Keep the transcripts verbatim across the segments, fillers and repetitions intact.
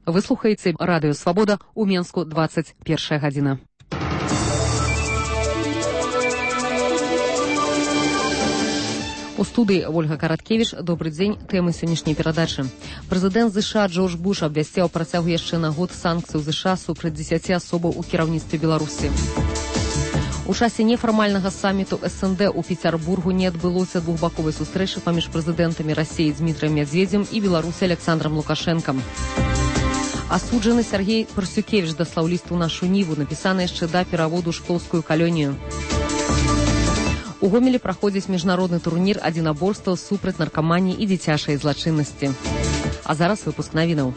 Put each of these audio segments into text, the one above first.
Вы слухаеце радыё Свабода ў Менску двадцать першая гадзіна. У студыі Ольга Караткевіч. Добры дзень. Тэмы сённяшняй перадачы. Прэзідэнт ЗША Джордж Буш абвясціў працягу яшчэ на год санкцый ЗША супраць дзесяці асобаў у кіраўніцтве Беларусі. У часе нефармальнага саміту эс эн дэ ў Пецярбургу не адбылося двухбаковай сустрэчы паміж прэзідэнтамі Расіі Дмітрыем Мядзведзем і Беларусі Александром Лукашэнкам. Асуджаны Сергей Парсюкевіч даслаў ліст у нашу ніву, напісаны яшчэ да пераводу шклоўскую калонію. У Гомелі праходзіць міжнародны турнір адзінаборства супраць наркаманіі і дзіцячай злачыннасці. А зараз выпуск навінаў.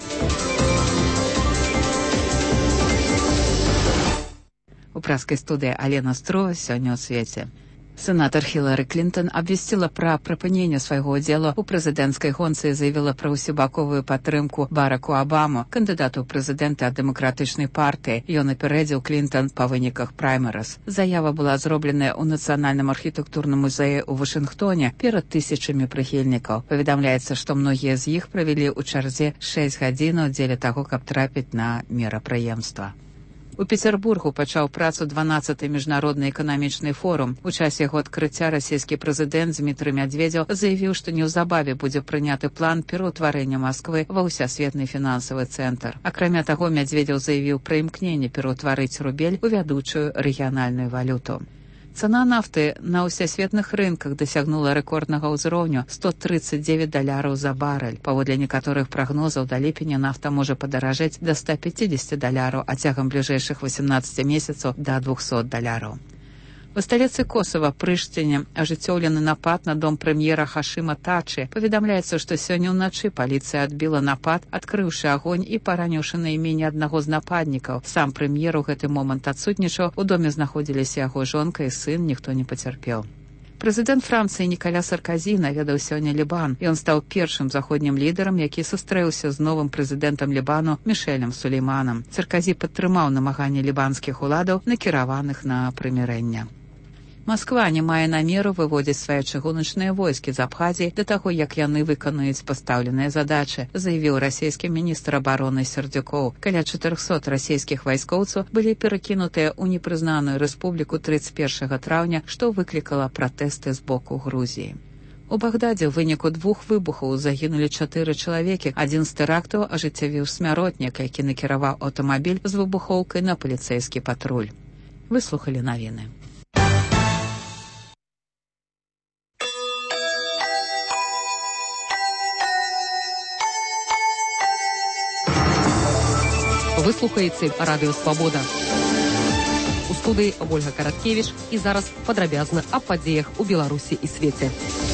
У праскай студыі Алена Строва сёння ў свеце. Сенатор Хілары Клінтон абвясціла пра прыпыненне свайго ўдзелу ў прэзідэнцкай гонцы і заявіла пра ўсебаковую падтрымку Бараку Абаму, кандыдату ў прэзідэнта ад дэмакратычнай партыі. Ён апярэдзіў Клінтон па выніках праймерыз. Заява была зробленая ў нацыянальным архітэктурным музеі ў Вашынгтоне перад тысячамі прыхільнікаў. Паведамляецца, што многія з іх правялі ў чарзе шэсць гадзінаў дзеля таго, каб трапіць на мерапрыемства. У Пецярбургу пачаў працу дванаццаты міжнародны эканамічны форум. У часе яго адкрыцця расійскі прэзідэнт Дмітрый Мядзведзеў заявіў, што неўзабаве будзе прыняты план пераўтварэння Масквы ва ўсясветны фінансавы цэнтр. Акрамя таго, Мядзведзеў заявіў пра імкненне пераўтварыць рубель у вядучую рэгіянальную валюту. Цана нафты на ўсясветных рынках дасягнула рэкорднага ўзроўню сто тридцать девять даляраў за барэль. Паводле некаторых прагнозаў, да ліпеня нафта можа падаражэць да ста пятидесяти даляраў, а цягам бліжэйшых восемнадцати месяцаў да двухсот даляраў. У сталіцы Косава, Прыштыне, ажыццёўлены напад на дом прэм'ера Хашыма Тачы. Паведамляецца, што сёння ўначы паліцыя адбіла напад, адкрыўшы агонь і параніўшы найменне аднаго з нападнікаў. Сам прэм'ер у гэты момант адсутнічаў, у доме знаходзіліся яго жонка і сын, ніхто не пацярпеў. Прэзідэнт Францыі Нікаля Сарказі наведаў сёння Лібан. Ён стаў першым заходнім лідарам, які сустрэўся з новым прэзідэнтам Лібану Мішэлем Сулейманам. Сарказі падтрымаў намаганні лібанскіх уладаў, накіраваных на прымірэнне. Масква не мае намеру выводзіць свае чыгуначныя войскі з Абхазіі да таго, як яны выканаюць пастаўленыя задачы, заявіў расійскі міністр абароны Сердюкоў. Каля чатырохсот расійскіх вайскоўцаў былі перакінутыя ў непрызнаную рэспубліку тридцать первого траўня, што выклікала пратэсты з боку Грузіі. У Багдадзе ў выніку двух выбухаў загінулі чатыры чалавекі. Адзін з тэрактаў ажыццявіў смяротнік, які накіраваў аўтамабіль з выбухоўкай на паліцэйскі патруль. Выслухалі навіны. Вы слухаеце радыё Свабода. У студыі Ольга Караткевіч і зараз падрабязна аб падзеях у Беларусі і свеце.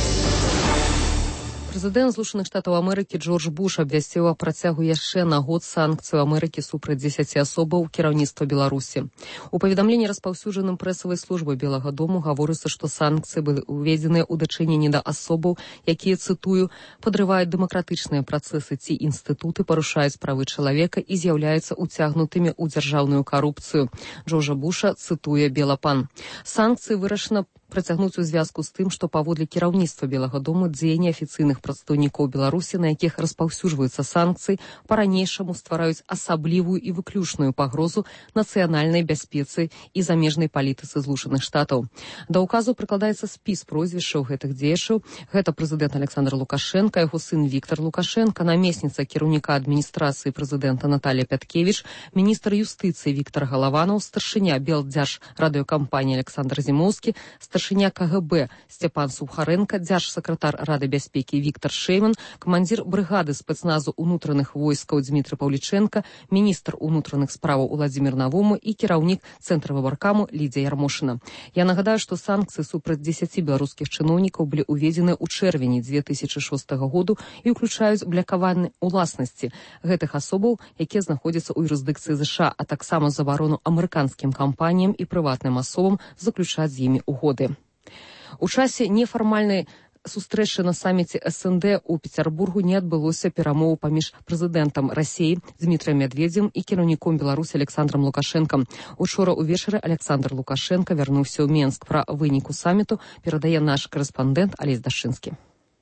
Прэзідэнт Злучаных Штатаў Амерыкі Джордж Буш абвясціў аб працягу яшчэ на год санкцый Амерыкі супраць дзесяці асобаў кіраўніцтва Беларусі. У паведамленні, распаўсюджаным прэсавай службай Белага дому, гаворыцца, што санкцыі былі ўведзеныя ў дачыненні да асобаў, якія, цытую, падрываюць дэмакратычныя працэсы ці інстытуты, парушаюць правы чалавека і з'яўляюцца уцягнутымі ў дзяржаўную карупцыю. Джорджа Буша цытуе Белапан. Санкцыі вырашана працягнуць у звязку з тым, што паводле кіраўніцтва Белага дому дзеянні афіцыйных прадстаўнікоў Беларусі, на якіх распаўсюджваюцца санкцыі, па-ранейшаму ствараюць асаблівую і выключную пагрозу нацыянальнай бяспецы і замежнай палітыцы Злучаных Штатаў. Да ўказу прыкладаецца спіс прозвішчаў гэтых дзеячаў. Гэта прэзідэнт Александр Лукашенка, яго сын Віктор Лукашенка, намесніца кіраўніка адміністрацыі прэзідэнта Наталія Пяткевіч, міністр юстыцыі Віктор Галаванаў, старшыня Белдзяржрадыёкампаніі Александр Зімоўскі, старшыня ка гэ бэ Сцяпан Сухаренко, дзяржсакратар Рады бяспекі Віктор Шэйман, камандзір брыгады спецназу ўнутраных войскаў Дмітрый Паўлічэнка, міністр унутраных справаў Уладзімір Навому і кіраўнік Цэнтра выбаркаму Лідзія Ярмошына. Я нагадаю, што санкцыі супраць дзесяці беларускіх чыноўнікаў былі ўведзены ў чэрвені две тысячы шостага году і ўключаюць блякаванне ўласнасці гэтых асобаў, якія знаходзяцца ў юрысдыкцыі ЗША, а таксама забарону амерыканскім кампаніям і прыватным асобам заключаць з імі угоды. У часе нефармальнай сустрэчы на саміце эс эн дэ ў Пецярбургу не адбылося перамову паміж прэзідэнтам Расіі Дмітрыем Мядзведзем і кіраўніком Беларусі Александром Лукашэнкам. Учора ўвечары Александр Лукашенко вярнуўся ў Менск. Пра выніку саміту перадае наш корэспандэнт Алесь Дашчынскі.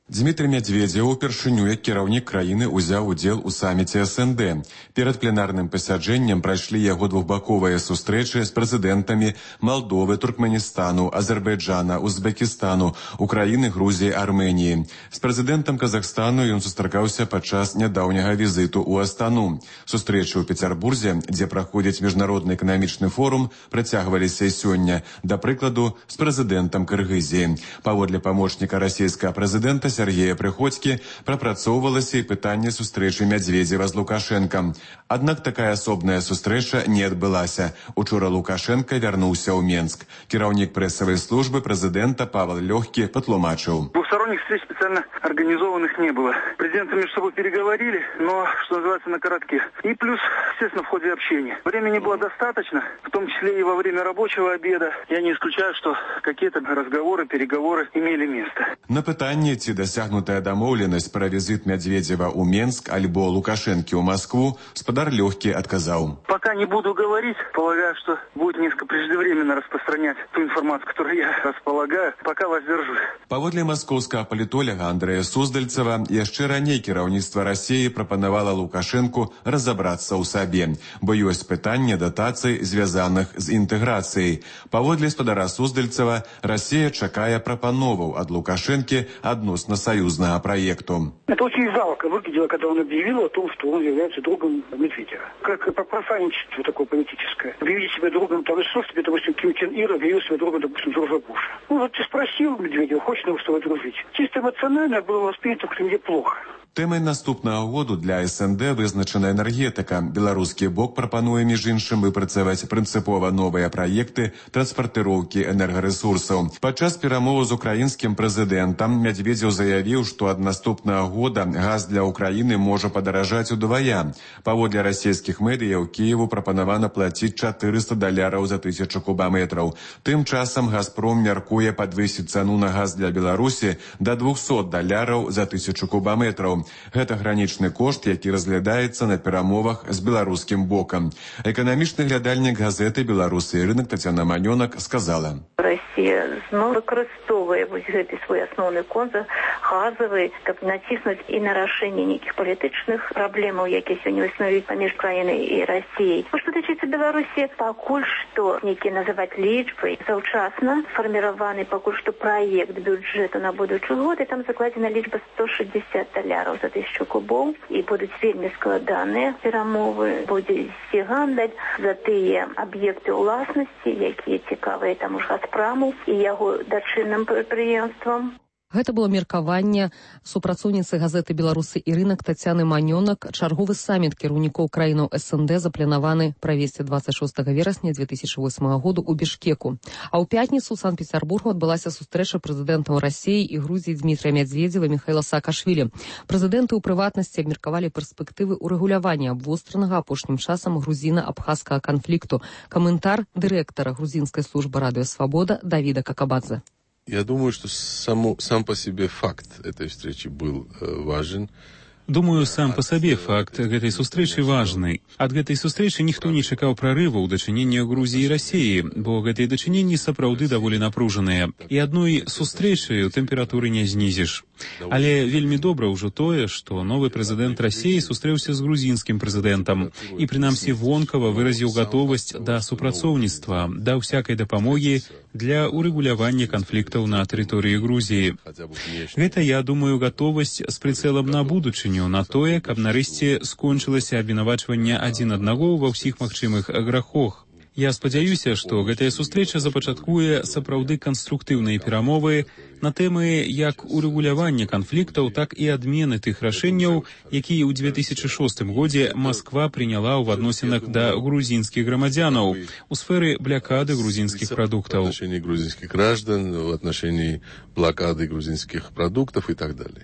Дмітрий Медведзеў упершыню як кіраўнік краіны ўзяў удзел у саміце эс эн дэ. Перад пленарным пасяджэннем прайшлі яго двухбаковыя сустрэчы з прэзідэнтамі Малдовы, Туркменістану, Азербайджана, Узбекістану, Украіны, Грузіі, Арменіі. З прэзідэнтам Казахстану ён сустракаўся падчас нядаўняга візіту ў Астану. Сустрэчы ў Пецярбурзе, дзе праходзіць міжнародны эканамічны форум, працягваліся і сёння, да прыкладу, з прэзідэнтам Кыргызіі. Паводле памочніка расійскага прэзідэнта Сергея Прыходзькі прапрацоўвалася і пытанне сустрэчы Медведзева з Лукашэнкам. Аднак такая асобная сустрэча не адбылася. Учора Лукашенко вярнуўся ў Менск. Кіраўнік прэсавай службы прэзідэнта Павел Лёгкі патлумачыў. Двухсторонних встреч специально организованных не было. Президенты между собой переговорили, но, что называется, на коротке. И плюс, естественно, в ходе общения. Времени было достаточно, в том числе и во время рабочего обеда. Я не исключаю, что какие-то разговоры, переговоры имели место. На пытанне, ці дасягнутая дамоўленасць пра візіт Медведзева ў Менск альбо Лукашэнкі ў Москву, спадар Лёгкі адказаў. Пока не буду говорить, полагаю, что будет несколько преждевременно распространять ту информацию, которую я располагаю. Пока воздержусь. Паводле маскоўскага палітоляга Андрэя Суздальцева, яшчэ раней кіраўніцтва Расіі прапанавала Лукашэнку разабрацца ў сабе, бо ёсць пытанне датацый, звязаных з інтэграцыяй. Паводле спадара Суздальцева, Расія чакае прапановаў ад Лукашэнкі адносно союзного проекту. Это очень жалко выглядело, когда он объявил о том, что он является другом Медведева. Как профанничество такое политическое. Объявить себя другом того, что тебе, допустим, Ким Чен Ир объявил себя другом, допустим, Джорджа Буша. Ну вот ты спросил Медведева, хочешь ли он с тобой дружить? Чисто эмоционально было воспринято в Кремле плохо. Тэмай наступнага году для эс эн дэ вызначана энергетыка. Беларускі бок прапануе, між іншым, выпрацаваць прынцыпова новыя праекты транспартыроўкі энергарэсурсаў. Падчас перамоваў з украінскім прэзідэнтам Медведзеў заявіў, што ад наступнага года газ для Украіны можа падаражаць удвая. Паводле расійскіх медыяў Кіеву прапанавана плаціць чатырыста даляраў за тысячу кубаметраў. Тым часам Газпром мяркуе падвысіць цану на газ для Беларусі да двухсот даляраў за тысячу кубаметраў. Гэта гранічны кошт, які разглядаецца на перамовах з беларускім бокам. Эканамічны глядальнік газеты «Беларусы і рынок» Тацяна Манёнак сказала. Расія зноў выкарыстоўвае вось гэты свой асноўны контур газавы, каб націснуць і на рашэнне нейкіх палітычных праблемаў, якія сёння існуюць паміж краінай і Расіяй. Што тычыцца Беларусі, пакуль што нейкі называць лічбай заўчасна сфарміраваны пакуль што праект бюджэту на будучы год, і там закладзена лічба сто шестьдесят даляраў за тысячу кубоў, і будуць вельмі складаныя перамовы, будзе ісці гандаль за тыя аб'екты ўласнасці, якія цікавыя таму ж Газпраму і яго дачынным прадпрыемствам. Гэта было меркаванне супрацоўніцы газеты «Беларусы і рынок» Тацяны Манёнак. Чарговы саміт кіраўнікоў краінаў эс эн дэ запланаваны правесці двадцать шостого верасня две тысячи восьмого году ў Бішкеку. А ў пятніцу ў Санкт-Петербургу адбылася сустрэча прэзідэнтаў Расіі і Грузіі Дмітрия Медведзева і Михаила Саакашвілі. Прэзідэнты ў прыватнасці абмеркавалі перспектывы ўрэгулявання абвостранага апошнім часам грузіна-абхазскага канфлікту. Каментар дырэктара грузінскай службы «Радио Свобода» Давида Какабадзе. Я думаю, что само, сам по себе факт этой встречи был э, важен. Думаю, сам по сабе факт гэтай сустрэчы важны. Ад гэтай сустрэчы ніхто не чакаў прарыву ў дачыненні Грузіі і Расіі, бо гэтыя дачыненні сапраўды даволі напружаныя. І адной сустрэчаю тэмпературы не знізіш. Але вельмі добра ўжо тое, што новы прэзідэнт Расіі сустрэўся з грузінскім прэзідэнтам і, прынамсі, вонкава выразіў гатовасць да супрацоўніцтва, да ўсякай дапамогі для урэгулявання канфліктаў на тэрыторыі Грузіі. Гэта, я думаю, гатовасць з прыцэлам на будучыню, на тое, каб нарэшце скончылася абвінавачванне адзін аднаго ва ўсіх магчымых грахах. Я спадзяюся, што гэтая сустрэча запачаткуе сапраўды канструктыўныя перамовы на тэмы як урэгулявання канфліктаў, так і адмены тых рашэнняў, якія ў две тысячи шостым годзе Масква прыняла ў адносінах да грузінскіх грамадзянаў у сферы блакады грузінскіх прадуктаў. В отношении грузинских граждан, в отношении блокады грузинских продуктов и так далее.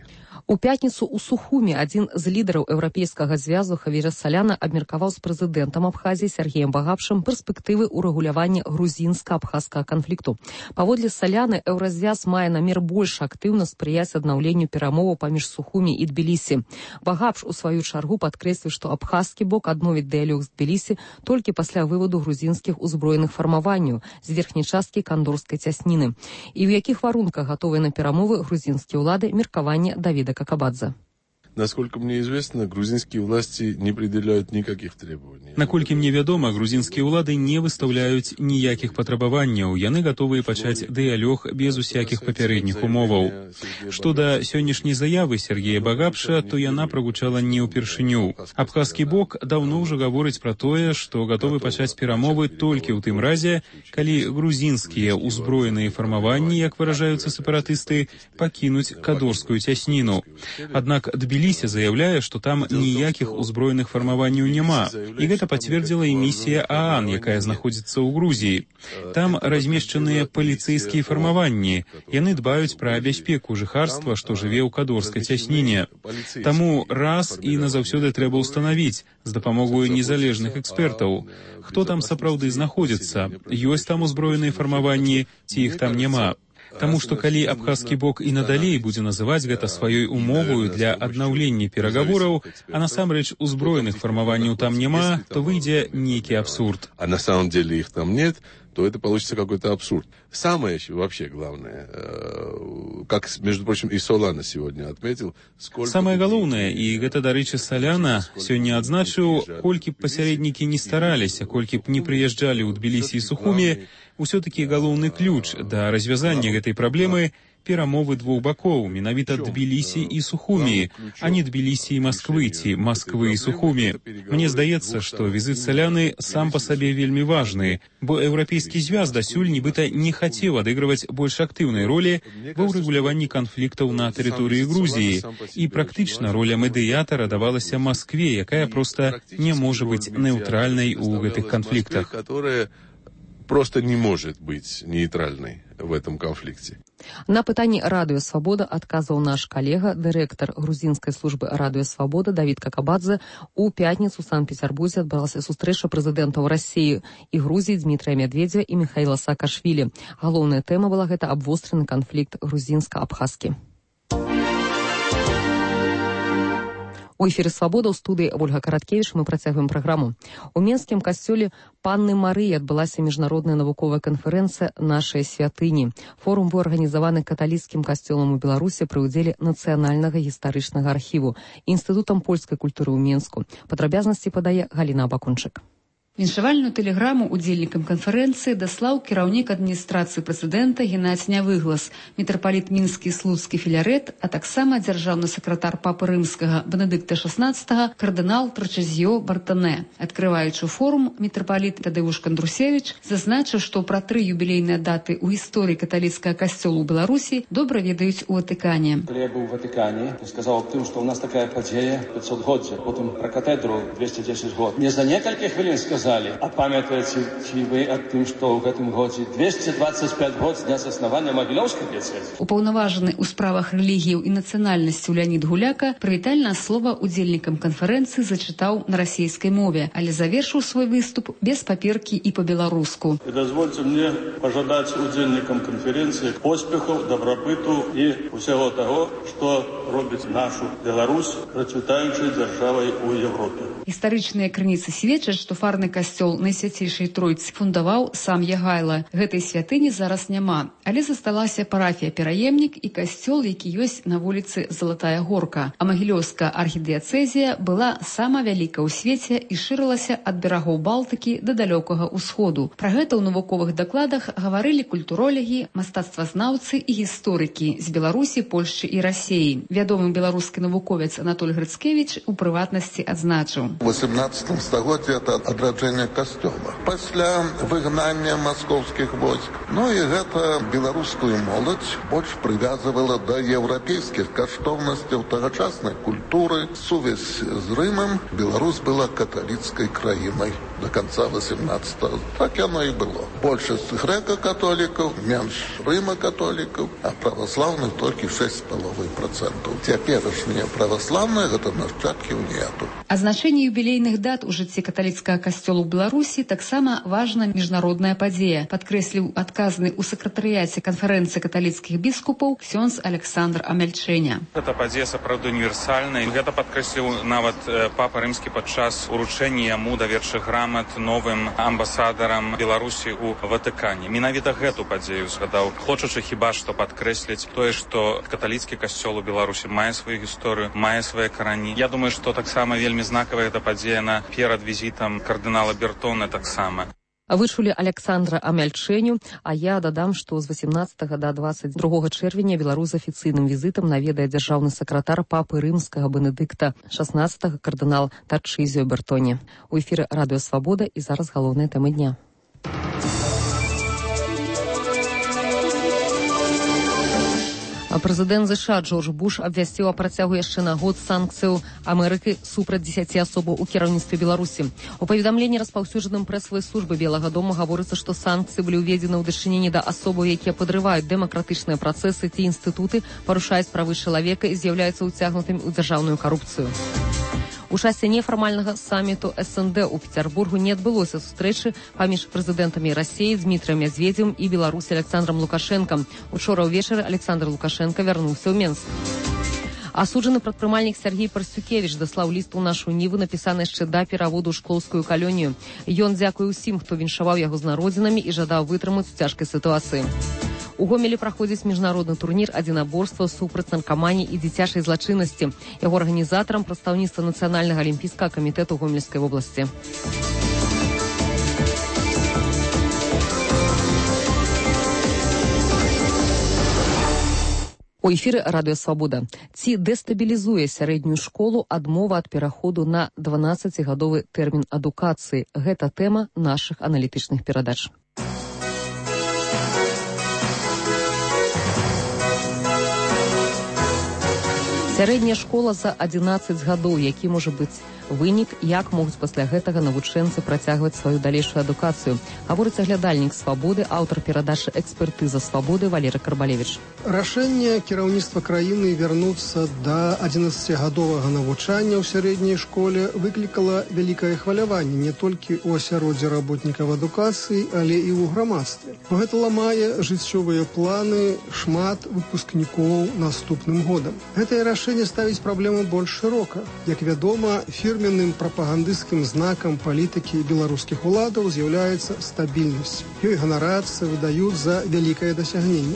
У пятніцу ў Сухуме адзін з лідараў еўрапейскага звязу Хавіер Саляна абмеркаваў з прэзідэнтам Абхазіі Сергеем Багапшым перспектывы ўрэгулявання грузінска-абхазскага канфлікту. Паводле Саляны, еўразвяз мае намер больш актыўна спрыяць аднаўленню перамоваў паміж Сухумі і Тбілісі. Багапш у сваю чаргу падкрэсліў, што абхазскі бок адновіць дыялог з Тбілісі толькі пасля выводу грузінскіх узброеных фармаванняў з верхняй часткі кандорскай цясніны. І ў якіх варунках гатовыя на перамовы грузінскія ўлады, меркаванне Давіда Какабадзе. Насколько мне известно, грузинские власти не предъявляют никаких требований. Наколькі мне вядома, грузинскія ўлады не выстаўляюць ніякіх патрабаванняў. Яны гатовыя пачаць дыялог без усякіх папярэдніх умоваў. Што да сённяшняй заявы Сергея Багапша, то яна прагучала не ўпершыню. Абхазскі бок даўно ўжо гаворыць пра тое, што гатовы пачаць перамовы толькі ў тым разе, калі грузінскія ўзброеныя фармаванні, як выражаюцца сепаратысты, пакінуць кадорскую цясніну. Аднак Тбілісі заяўляе, што там ніякіх узброеных фармаванняў няма. І гэта пацвердзіла і місія ААН, якая знаходзіцца ў Грузіі. Там размешчаныя паліцэйскія фармаванні. Яны дбаюць пра бяспеку жыхарства, што жыве ў кадорскай цясніне. Таму раз і назаўсёды трэба ўстанавіць з дапамогай незалежных экспертаў, хто там сапраўды знаходзіцца, ёсць там узброеныя фармаванні, ці іх там няма. Таму што калі абхазскі бок і надалей будзе называць гэта сваёй умовою для аднаўлення перагавораў, а насамрэч узброеных фармаванняў там няма, то выйдзе нейкі абсурд. А на самом деле их там нет, то это получится какой-то абсурд. Самое еще вообще главное, как, между прочим, и Солана сегодня отметил, сколько... Самае галоўнае, і гэта, дарэчы, Саляна сёння адзначыў, колькі б пасярэднікі не стараліся, колькі б не прыязджалі ў Тбілісі і Сухуме, усё-такі галоўны ключ да развязання гэтай праблемы перамовы двух бакоў, менавіта Тбілісі і Сухумі, а не Тбілісі і Масквы, ці Масквы і Сухумі. Мне здаецца, што візіт Саляны сам па сабе вельмі важны, бо еўрапейскі звяз дасюль нібыта не хацеў адыгрываць больш актыўнай ролі ва ўрэгуляванні канфліктаў на тэрыторыі Грузіі, і практычна роля медыятара давалася Маскве, якая проста не можа быць нейтральнай у гэтых канфліктах. Просто не может быть нейтральной в этом конфликте. На пытанні Радыё Свабода адказаў наш калега, дырэктар грузінскай службы Радыё Свабода Давід Какабадзе. У пятніцу ў Санкт-Петербурзе адбылася сустрэча прэзідэнтаў Расіі і Грузіі Дмітрыя Медведзева і Михаіла Саакашвілі. Галоўная тэма была гэта абвостраны канфлікт грузінска-абхазскі. У эфіры «Свабода» ў студыі Ольга Караткевіч мы працягваем праграму. У Менскім касцёле Панны Марыі адбылася міжнародная навуковая канферэнцыя «Нашыя святыні». Форум быў арганізаваны каталіцкім касцёлам у Беларусі пры ўдзеле Нацыянальнага гістарычнага архіву, Інстытутам польскай культуры ў Менску. Падрабязнасці падае Галіна Абакунчык. Віншавальную тэлеграму удзельнікам канферэнцыі даслаў кіраўнік адміністрацыі прэзідэнта Геннадзь Нявыглас, мітрапаліт мінскі і слуцкі Філярет, а таксама дзяржаўны сакратар папы рымскага Бенедыкта шаснаццатага кардынал Трачэзіё Бартанэ. Адкрываючы форум, мітрапаліт Тадэвуш Кандрусевіч зазначыў, што пра тры юбілейныя даты ў гісторыі каталіцкага касцёла ў Беларусі добра ведаюць у Ватыкане. Калі я быў у Ватыкане, то сказаў аб тым, што ў нас такая падзея пятсотгоддзя, потым пра катэдру двести дзесяць год. Не за некалькі хвілін сказаў, а памятаеце ці вы аб тым, што ў гэтым годзе двести двадцать пять год з дня заснавання Магілёўскай дыяцэзі? Упаўнаважаны ў справах рэлігіяў і нацыянальнасцяў Леонід Гуляка прывітальнае слова удзельнікам канферэнцыі зачытаў на расійскай мове, але завершыў свой выступ без паперкі і па-беларуску. Дазвольце мне пажадаць удзельнікам канферэнцыі поспехаў, дабрабыту і ўсяго таго, што робіць нашу Беларусь працвітаючай дзяржавай у Европе. Гістарычныя крыніцы сведчаць, што фарны касцёл Найсвяцейшай Тройцы фундаваў сам Ягайла. Гэтай святыні зараз няма, але засталася парафія Пераемнік і касцёл, які ёсць на вуліцы Залатая Горка. А Магілёўская архідыяцэзія была сама вялікая ў свеце і шырылася ад берагоў Балтыкі да далёкага ўсходу. Пра гэта ў навуковых дакладах гаварылі культуролагі, мастацтвазнаўцы і гісторыкі з Беларусі, Польшчы і Расіі. Вядомы беларускі навуковец Анатоль Грыцкевіч у прыватнасці адзначыў: В восемнадцатом стагоддзі это адраджэнне касцёла. Пасля выгнання маскоўскіх войск. Ну і гэта беларускую моладзь больш прывязывала да еўрапейскіх каштоўнасцяў тагачаснай культуры. Сувязь з Рымам. Беларусь была каталіцкай краінай до конца восемнадцатого. Так яно і было. Большасць грэка-католікаў, менш рыма-католікаў, а праваслаўных толькі шэсць з паловай процентаў. Цяперашнія праваслаўныя гэта нашчадкі ўнету. А значэнне юбілейных дат у жыцці каталіцкага касцёла ў Беларусі таксама важна міжнародная падзея, падкрэсліў адказны ў сакратарыяце канферэнцыі каталіцкіх біскупаў ксёндз Александр Амяльчэня. Гэта падзея сапраўды універсальная. Гэта падкрэсліў нават папа рымскі падчас уручэння яму даверчых грамат новым амбасадарам Беларусі ў Ватыкане. Менавіта гэту падзею згадаў, хочучы хіба што падкрэсліць тое, што каталіцкі касцёл у Беларусі мае сваю гісторыю, мае свае карані. Я думаю, што таксама вельмі знакавая гэта падзея на перад візітам кардынала Бертона таксама. Вы чулі Александра Амяльчэню, а я дадам, што з восемнадцатага да дваццаць другога чэрвеня Беларусь з афіцыйным візітам наведае дзяржаўны сакратар папы рымскага Бенедыкта шаснаццатага кардынал Тарчызіо Бертоні. У эфіры Радыё Свабода і зараз галоўныя тэмы дня. Прэзідэнт ЗША Джордж Буш абвясціў о працягу яшчэ на год санкцыяў Амерыкі супраць дзесяці асобаў у кіраўніцтве Беларусі. У паведамленні распаўсюджаным прэсавай службы Белага дома гаворыцца, што санкцыі былі ўведзены ў дачыненні да асобаў, якія падрываюць дэмакратычныя працэсы ці інстытуты, парушаюць правы чалавека і з'яўляюцца ўцягнутымі ў дзяржаўную карупцыю. У часе нефармальнага саміту эс эн дэ ў Петербургу не адбылося сустрэчы паміж прэзідэнтамі Расіі Дмітрыем Мядзведзевым і Беларусі Александром Лукашэнкам. Учора ўвечары Александр Лукашенко вярнуўся ў Менск. Асуджаны прадпрымальнік Сергей Парсюкевіч даслаў ліст у нашу ніву, напісаны яшчэ да пераводу ў шклоўскую калонію. Ён дзякуе ўсім, хто віншаваў яго з народзінамі і жадаў вытрымаць у цяжкай сітуацыі. У Гомелі праходзіць міжнародны турнір адзінаборства супраць наркаманіі і дзіцячай злачыннасці. Яго арганізатарам прадстаўніцтва Нацыянальнага алімпійскага камітэту Гомельскай вобласці. У эфіры Радыё Свабода. Ці дэстабілізуе сярэднюю школу адмова ад пераходу на дванаццацігадовы тэрмін адукацыі? Гэта тэма нашых аналітычных перадач. Сярэдняя школа за адзінаццаць гадоў, які можа быць вынік, як могуць пасля гэтага навучэнцы працягваць сваю далейшую адукацыю. Гаворыць аглядальнік Свабоды, аўтар перадачы «Экспертыза Свабоды» Валерый Карбалевич. Рашэнне кіраўніцтва краіны вярнуцца да адзінаццацігадовага навучання ў сярэдняй школе выклікала вялікае хваляванне не толькі ў асяроддзі работнікаў адукацыі, але і ў грамадстве. Бо гэта ламае жыццёвыя планы шмат выпускнікоў наступным годам. Гэтае рашэнне ставіць праблему больш шырока. Як вядома, фірменным прапагандысцкім знакам палітыкі беларускіх уладаў з'яўляецца стабільнасць. Ёй ганарацца, выдаюць за вялікае дасягненне.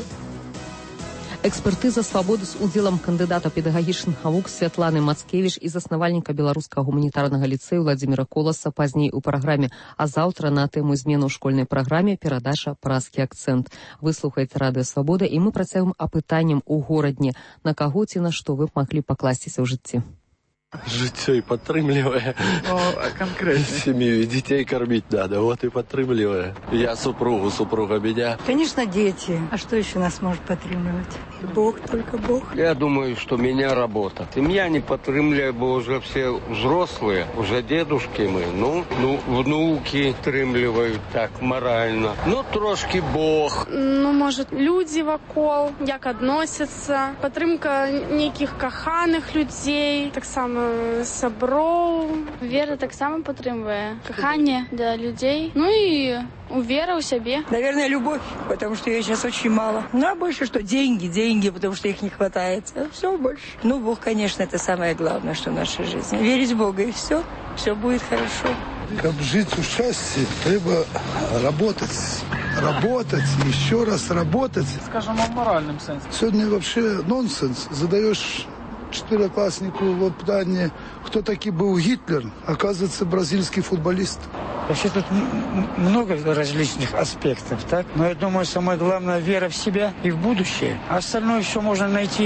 Экспертыза Свабоды з удзелам кандыдата педагагічных навук Святланы Мацкевіч і заснавальніка беларускага гуманітарнага ліцэю Владзіміра Коласа пазней у праграме, а заўтра на тэму змену ў школьнай праграме перадача «Празкі акцэнт». Вы слухаеце Радыё Свабода, і мы працягваем апытаннем у горадні. На каго ці на што вы б маглі пакласціся ў жыцці? Жыццё і падтрымлівае. Ну, конкретно. Семью и детей кормить надо, вот и подтрымливая. Я супругу, супруга меня. Конечно, дети. А что еще нас может подтрымливать? Бог, только Бог. Я думаю, что меня работа. Семья не подтрымливает, бо уже все взрослые, уже дедушки мы. Ну, ну внуки подтрымливают так морально. Ну, трошки Бог. Ну, может, люди вокол, як относятся. Подтрымка неких каханых людей, так само саброў. Вера таксама падтрымвае каханне для людей. Ну и вера у себе. Наверное, любовь, потому что ее сейчас очень мало. Ну, а больше что? Деньги, деньги, потому что их не хватает. Все больше. Ну, Бог, конечно, это самое главное, что в нашей жизни. Верить в Бога, и все. Все будет хорошо. Как жить в счастье, треба работать. Работать, еще раз работать. Скажем, в моральном сенсе. Сегодня вообще нонсенс. Задаешь четверокласснику в питание, кто таки был Гитлер, оказывается, бразильский футболист. Вообще тут много различных аспектов, так? Но я думаю, самое главное — вера в себя и в будущее. А остальное все можно найти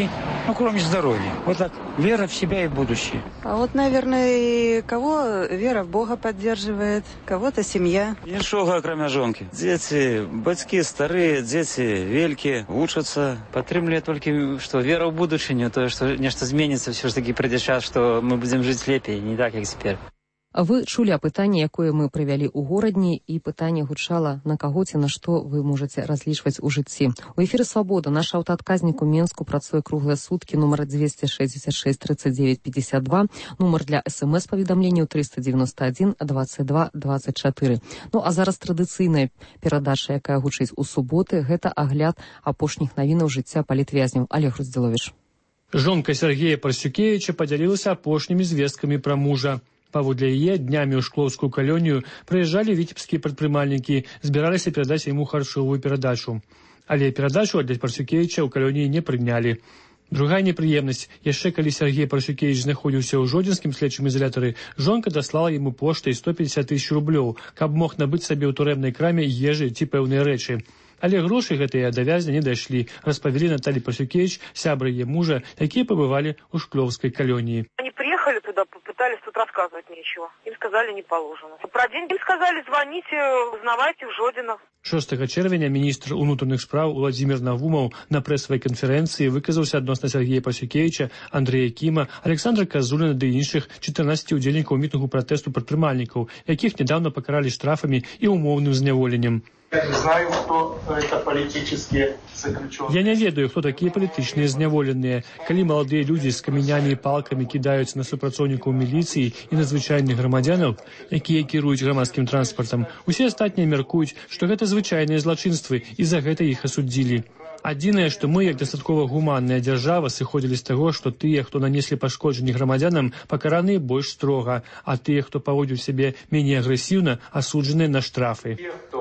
Ну, кроме здоровья. Вот так, вера в себя и в будущее. А вот, наверное, кого вера в Бога поддерживает, кого-то семья. Ничего, кроме жонки. Дети, батьки старые, дети великие, учатся. Подтримливают только, что вера в будущее, то, что нечто изменится, все же таки придет час, что мы будем жить лепей, не так, как теперь. Вы чулі пытанне, якое мы правялі ў горадні, і пытанне гучала, на каго ці на што вы можаце разлічваць у жыцці. У эфіры «Свабода» наш аўтаадказнік у Менску працуе круглыя суткі, нумар двести шестьдесят шесть тридцать девять пятьдесят два, нумар для эс-эм-эс-паведамленняў триста девяносто один двадцать два двадцать четыре. Ну а зараз традыцыйная перадача, якая гучыць у суботы, гэта агляд апошніх навінаў жыцця палітвязняў. Олег Руздзіловіч. Жонка Сергея Парсюкевича падзялілася апошнімі звесткамі пра мужа. Паводле яе днямі ў шклоўскую калонію прыязджалі віцебскія прадпрымальнікі, збіраліся перадаць яму харчовую перадачу. Але перадачу аддаць Парсюкевича ў калоніі не прынялі. Другая непрыемнасць. Яшчэ калі Сергей Парсюкевич знаходзіўся ў жодзінскім следчым ізалятары, жонка даслала яму поштай сто пятьдесят тысяч рублёў, каб мог набыць сабе ў турэмнай краме ежы ці пэўныя рэчы. Але грошы гэтыя да вязня не дайшлі, распавялі Наталья Парсюкевич, сябры яе мужа, якія пабывалі ў шклоўскай калоніі. Они приехали туда, попытались тут рассказывать нечего. Им сказали, не положено. Про деньги им сказали, звоните, узнавайте в Жодинах. шостага чэрвеня міністр унутраных спраў Уладзімір Навумаў на прэсавай канферэнцыі выказаўся адносна Сергея Парсюкевича, Андрэя Кіма, Александра Казуліна ды іншых чатырнаццаці ўдзельнікаў мітынгу пратэсту прадпрымальнікаў, якіх недавно пакаралі штрафамі і умоўным зняволеннем. Я не знаю, кто это политические заключенные. Я не ведаю, хто такія палітычныя зняволеныя. Калі маладыя людзі з камянямі і палкамі кідаюцца на супрацоўнікаў міліцыі і на звычайных грамадзянаў, якія кіруюць грамадскім транспартам, усе астатнія мяркуюць, што гэта звычайныя злачынствы, і за гэта іх асудзілі. Адзінае, што мы, як дастаткова гуманная дзяржава, сыходзілі з таго, што тыя, хто нанеслі пашкоджанні грамадзянам, пакараныя больш строга, а тыя, хто паводзіў сябе меней агрэсіўна, асуджаныя на штрафы.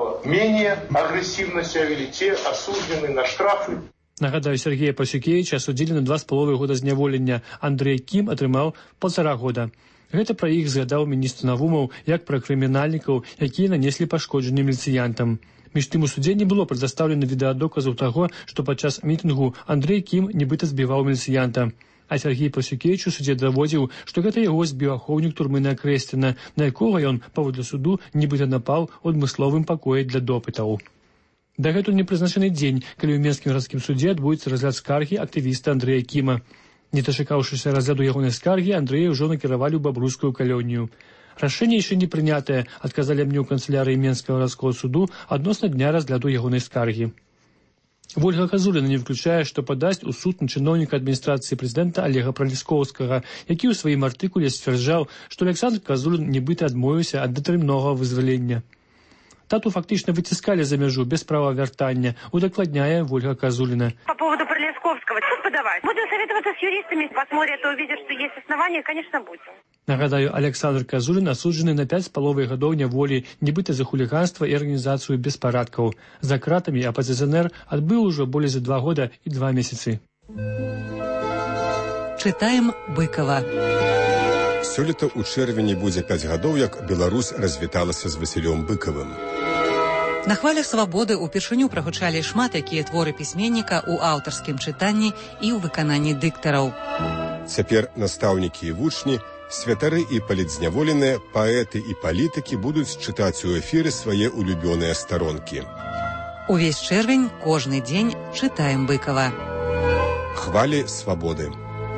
Менее агрессивно себя вели, те осуждены на штрафы. Нагадаю, Сергея Парсюкевича асудзілі на два з паловай года зняволення. Андрэй Кім атрымаў паўтара года. Гэта пра іх згадаў міністр Навумаў як пра крымінальнікаў, якія нанеслі пашкоджанні міліцыянтам. Між тым у судзе не было прадастаўлена відэадоказаў таго, што падчас мітынгу Андрэй Кім нібыта збіваў міліцыянта. А Сергей Парсюкевич у судзе даводзіў, што гэта яго збіў ахоўнік турмы на Акрэсціна, на якога ён, паводле суду, нібыта напаў у адмысловым пакоі для допытаў. Дагэтуль не прызначаны дзень, калі ў Менскім гарадскім судзе адбудзецца разгляд скаргі актывіста Андрэя Кіма. Не дачакаўшыся разгляду ягонай скаргі, Андрэя ўжо накіравалі ў бабруйскую калонію. Рашэнне яшчэ не прынятае, адказалі мне ў канцылярыі Менскага гарадскога суду адносна дня разгляду ягонай скаргі. Вольга Казуліна не выключае, што падасць у суд на чыноўніка адміністрацыі прэзідэнта Олега Праліскоўскага, які ў сваім артыкуле сцвярджаў, што Александр Казулін нібыта адмовіўся ад датэрміновага вызвалення. Тату фактычна выціскалі за мяжу без права вяртання, удакладняе Вольга Казуліна. По поводу Праліскоўскага, что подавать? Будем советоваться с юристами, посмотрят и увидят, что есть основания, конечно, будем. Нагадаю, Александр Казулін асуджаны на пяць з паловай гадоў няволі, нібыта за хуліганства і арганізацыю беспарадкаў. За кратамі апазіцыянер адбыў ужо болей за два года і два месяцы. Чытаем Быкова. Сёлета ў чэрвені будзе пяць гадоў, як Беларусь развіталася з Васілём Быкавым. На хвалях свабоды ўпершыню прагучалі шмат якія творы пісьменніка ў аўтарскім чытанні і ў выкананні дыктараў. Цяпер настаўнікі і вучні, святары і палітзняволеныя, паэты і палітыкі будуць чытаць у эфіры свае улюбёныя старонкі. Увесь чэрвень кожны дзень чытаем Быкава. Хвалі свабоды.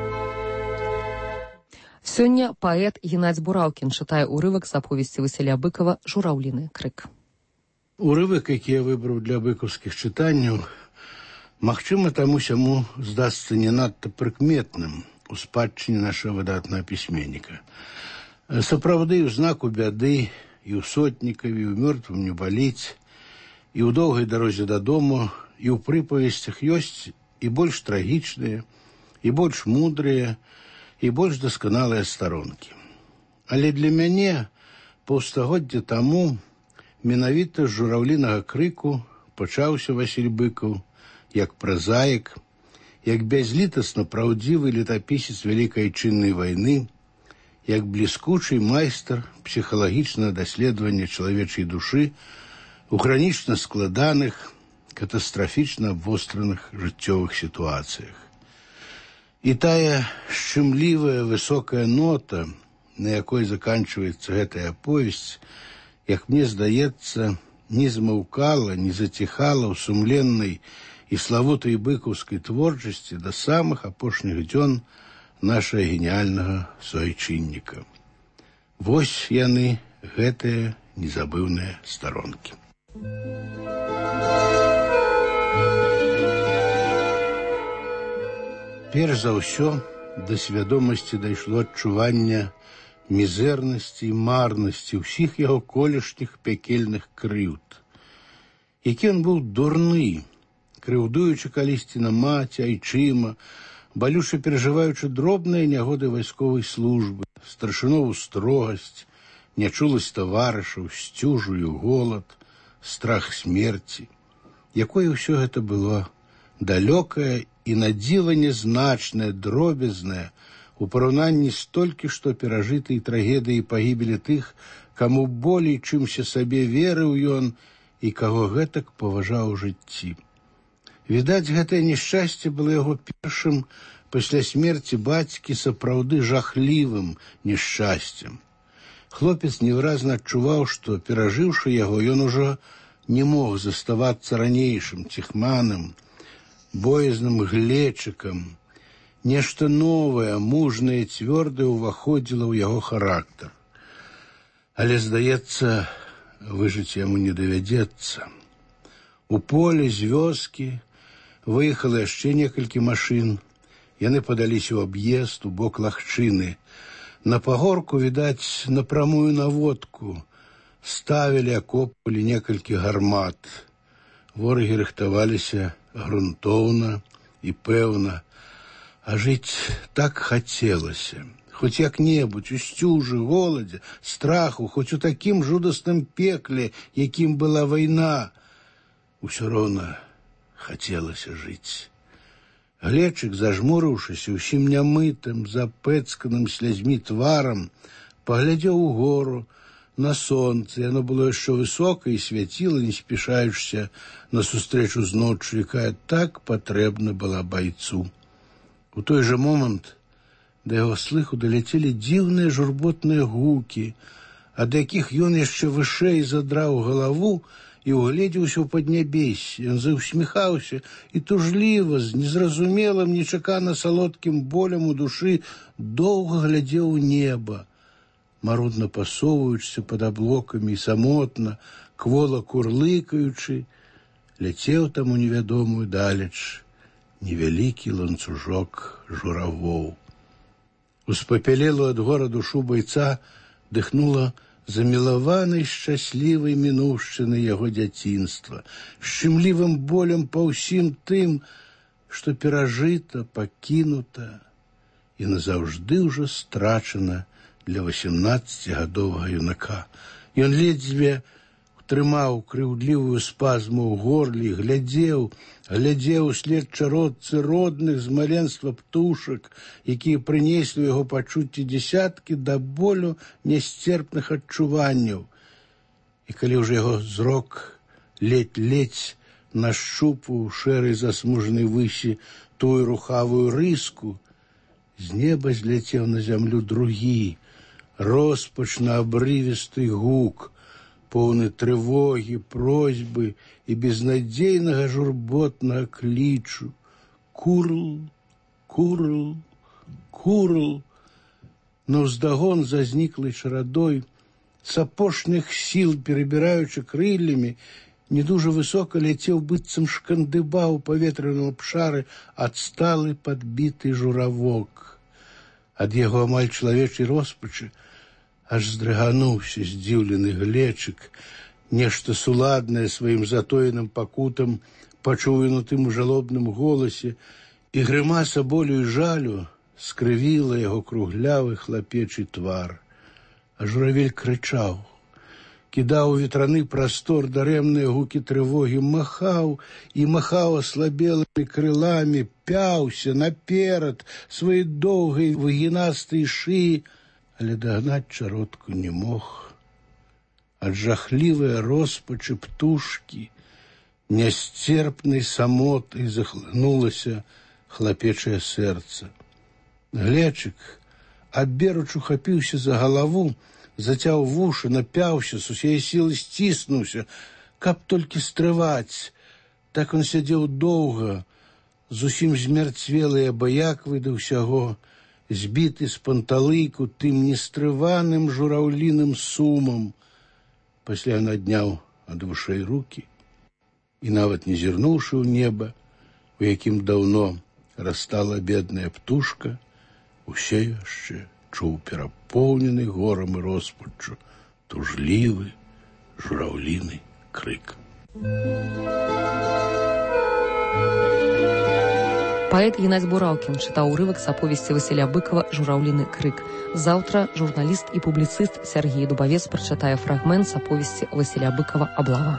Сёння паэт Геннадзь Бураўкін чытае ўрывак з аповесці Васіля Быкава «Жураўліны крык». Урывак, які я выбраў для быкаўскіх чытанняў, магчыма, таму-сяму здасца не надта прыкметным у спадчыне нашага выдатнага пісьменніка. Сапраўды, у знаку бяды, і ў сотнікаві, і ў мёртвым не баліць, і ў доўгай дарозе дадому, і ў прыпавесцях ёсць і больш трагічныя, і больш мудрыя, і больш дасканалыя старонкі. Але для мяне паўстагоддзя таму менавіта з жураўлінага крыку пачаўся Васіль Быкаў як празаік, як бязлітасна праўдзівы летапісец вялікай айчыннай вайны, як бліскучы майстар псіхалагічнага даследавання чалавечай душы у хранічна складаных, катастрафічна абвостраных жыццёвых сітуацыях. І тая шчымлівая высокая нота, на якой заканчивается гэтая аповесць, як мне здаецца, не змаўкала, не заціхала ў сумленнай і славутай быкаўскай творчасці да самых апошніх дзён нашага геніяльнага суайчынніка. Вось яны, гэтыя незабыўныя старонкі. Перш за ўсё да свядомасці дайшло адчуванне мізэрнасці і марнасці ўсіх яго колішніх пякельных крыўд. Які ён быў дурны, крыўдуючы калісьці на маці, айчыма, балюча перажываючы дробныя нягоды вайсковай службы, старшынову строгасць, нячуласць таварышаў, сцюжу і голад, страх смерці. Якое ўсё гэта было далёкае і надзіва нязначнае, дробязнае, у параўнанні з толькі што перажытай трагедыі пагібелі тых, каму болей чымся сабе верыў ён і каго гэтак паважаў у жыцці. Відаць, гэтае няшчасце было яго першым пасля смерці бацькі сапраўды жахлівым няшчасцем. Хлопец невыразна адчуваў, што, перажыўшы яго, ён ужо не мог заставацца ранейшым ціхманым, боязным глечыкам. Нешта новае, мужнае, цвёрдае ўваходзіла ў яго характар. Але, здаецца, выжыць яму не давядзецца. У поле з вёскі выехала яшчэ некалькі машын. Яны падаліся ў аб'езд у бок лагчыны. На пагорку, відаць, напрамую наводку ставілі, акопвалі некалькі гармат. Ворагі рыхтаваліся грунтоўна і пэўна. А жыць так хацелася, хоць як-небудзь у сцюжы, голадзе, страху, хоць у такім жудасным пекле, якім была вайна. Усё роўна хацелася жыць. Глечык, зажмурыўшыся, усім нямытым, запэцканым слязьмі тварам, паглядзеў угору, на сонца. Яно было яшчэ высока і свяціла, не спяшаючыся насустрэчу з ноччу, якая так патрэбна была байцу. У той жа момант да яго слыху даляцелі дзіўныя журботныя гукі, ад якіх ён яшчэ вышэй задраў галаву і угледзеўся ў паднябессе. Ён заўсміхаўся і тужліва, з незразумелым, нечакана салодкім болем у душы, доўга глядзеў у неба, марудна пасоўваючыся пад аблокамі і самотна, квола курлыкаючы, ляцеў там у невядомую далеч невялікі ланцужок журавоў. Успапялелу ад гора душу байца дыхнула замілаванай шчаслівай мінуўшчыны яго дзяцінства, шчымлівым болем па ўсім тым, што перажыта, пакінута і назаўжды ўжо страчана для васямнаццацігадовага юнака. Ён ледзьве трымаў крыўдлівую спазму ў горле, глядзеў, глядзеў услед чародцы родных з маленства птушак, якія прынеслі яго пачуцці дзесяткі да болю нясцерпных адчуванняў. І калі ўжо яго зрок ледзь-ледзь нашчупаў у шэрай засмужанай высі тую рухавую рыску, з неба зляцеў на зямлю другі, роспачна-абрывісты гук, поўны трывогі, просьбы і безнадзейнага журботнага клічу. Курл, курл, курл. Наўздагон за зніклай чарадой, з апошніх сіл перабіраючы крыллямі, не дужа высока ляцеў быццам шкандыба ў паветраным абшары адсталы падбіты журавок. Ад яго амаль чалавечай роспачы аж здрыгануўся здзіўлены глечык, нешта суладнае сваім затоеным пакутам пачуў ён у тым жалобным голасе, і грымаса болю і жалю скрывіла яго круглявы хлапечы твар. А журавель крычаў, кідаў у ветраны прастор дарэмныя гукі трывогі, махаў і махаў аслабелымі крыламі, пяўся наперад сваёй доўгай выгінастай шыі, але дагнаць чародку не мог. Ад жахлівай роспачы птушкі нясцерпнай самотай захлынулася хлапечае сэрца. Глечык, аберуч ухапіўся за галаву, зацяў вушы, напяўся, з усей сілы сціснуўся, каб толькі стрываць. Так он сядзеў доўга, зусім змярцвелы, абыяквы да ўсяго, збіты з панталыку тым нестрываным жураўліным сумам. Пасля надняў ад вушэй рукі і, нават не зірнуўшы ў неба, у якім даўно растала бедная птушка, усе яшчэ чуў перапоўнены горам і роспаччу тужлівы жураўліны крык. Паэт Геннадзь Бураўкін чытаў урывак з аповесці Васіля Быкова «Жураўліны крык». Заўтра журналіст і публіцыст Сергей Дубавец прачытае фрагмент з аповесці Васіля Быкова «Аблава».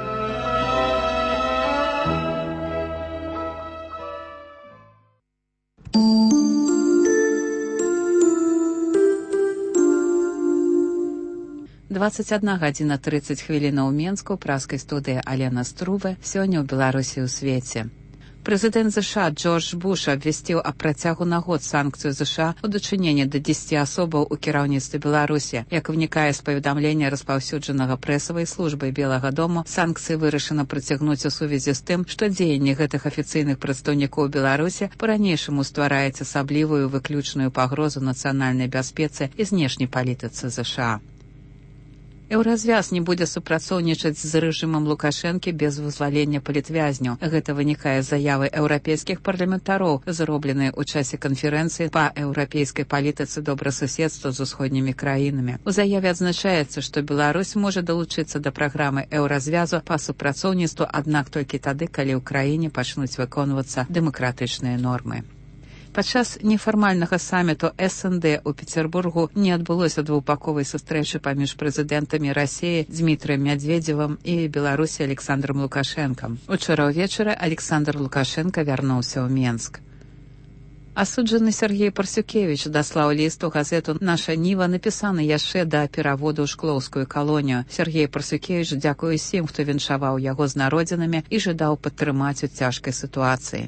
двадцать одна гадзіна тридцать хвілінаў у Менску, праскай студыі Алена Струве. Сёння ў Беларусі ў свеце. Прэзідэнт ЗША Джордж Буш абвясціў аб працягу на год санкцыю ЗША ў дачыненні да дзесяці асобаў у кіраўніцтве Беларусі. Як вынікае з паведамлення распаўсюджанага прэсавай службай Белага дому, санкцыі вырашана прыцягнуць у сувязі з тым, што дзеянне гэтых афіцыйных прадстаўнікоў Беларусі па-ранейшаму ствараюць асаблівую выключную пагрозу нацыянальнай бяспецы і знешняй палітыцы ЗША. Еўразвяз не будзе супрацоўнічаць з рэжымам Лукашэнкі без вызвалення палітвязняў. Гэта вынікае з заявы еўрапейскіх парламентароў, зробленай у часе канферэнцыі па еўрапейскай палітыцы добрасуседства з усходнімі краінамі. У заяве адзначаецца, што Беларусь можа далучыцца да праграмы еўразвязу па супрацоўніцтву, аднак толькі тады, калі ў краіне пачнуць выконвацца дэмакратычныя нормы. Падчас нефармальнага саміту эс эн дэ ў Петербургу не адбылося двухбаковай сустрэчы паміж прэзідэнтамі Расіі Дмітрыем Мядзведзевым і Беларусі Александром Лукашэнкам. Учора ўвечары Александр Лукашенко вярнуўся ў Менск. Асуджаны Сергей Парсюкевіч даслаў ліст у газету «Наша Ніва», напісаны яшчэ да пераводу ў шклоўскую калонію. Сергей Парсюкевіч дзякуе усім, хто віншаваў яго з народзінамі і жадаў падтрымаць у цяжкай сітуацыі.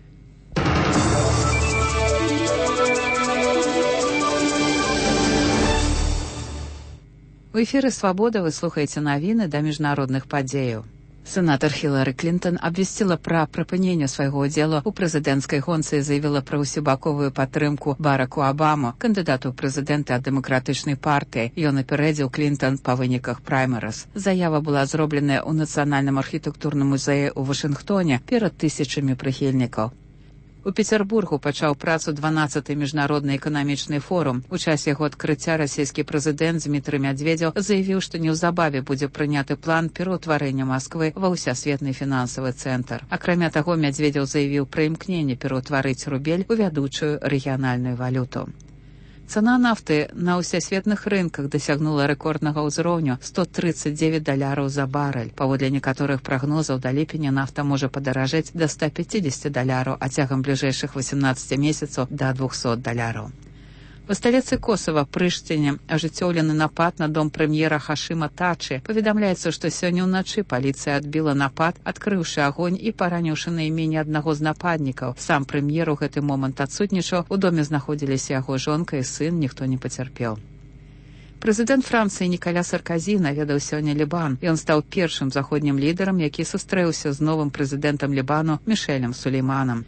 У эфіры «Свабода» вы слухаеце навіны да міжнародных падзеяў. Сенатор Хілары Клінтон абвясціла пра прыпыненне свайго ўдзелу ў прэзідэнцкай гонцы і заявіла пра ўсебаковую падтрымку Бараку Абаму, кандыдату ў прэзідэнты ад дэмакратычнай партыі. Ён апярэдзіў Клінтон па выніках праймерыз. Заява была зробленая ў Нацыянальным архітэктурным музеі ў Вашынгтоне перад тысячамі прыхільнікаў. У Петербургу пачаў працу дванаццаты міжнародны эканамічны форум. У часе яго адкрыцця расійскі прэзідэнт Дмітрый Мядзведзеў заявіў, што неўзабаве будзе прыняты план пераўтварэння Масквы ва ўсясветны фінансавы цэнтр. Акрамя таго, Мядзведзеў заявіў пра імкненне пераўтварыць рубель у вядучую рэгіянальную валюту. Цана нафты на ўсясветных рынках дасягнула рэкорднага ўзроўню сто тридцать девять даляраў за барэль. Паводле некаторых прагнозаў, да ліпеня нафта можа падаражэць да ста пятидесяти даляраў, а цягам бліжэйшых восемнадцати месяцаў да двухсот даляраў. У сталіцы Косава, Прыштыне, ажыццёўлены напад на дом прэм'ера Хашыма Тачы. Паведамляецца, што сёння ўначы паліцыя адбіла напад, адкрыўшы агонь і параніўшы найменне аднаго з нападнікаў. Сам прэм'ер у гэты момант адсутнічаў, у доме знаходзіліся яго жонка і сын, ніхто не пацярпеў. Прэзідэнт Францыі Нікаля Сарказі наведаў сёння Лібан. Ён стаў першым заходнім лідарам, які сустрэўся з новым прэзідэнтам Лібану Мішэлем Сулейманам.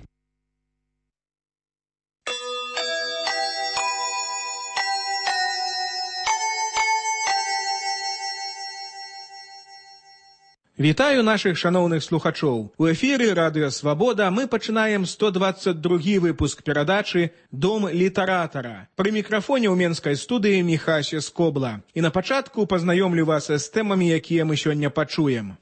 Вітаю нашых шаноўных слухачоў. У эфіры радыё «Свабода» мы пачынаем сто двадцать другі выпуск перадачы «Дом літаратара». Пры мікрафоне ў менскай студыі Міхася Скобла. І на пачатку пазнаёмлю вас з тэмамі, якія мы сёння пачуем.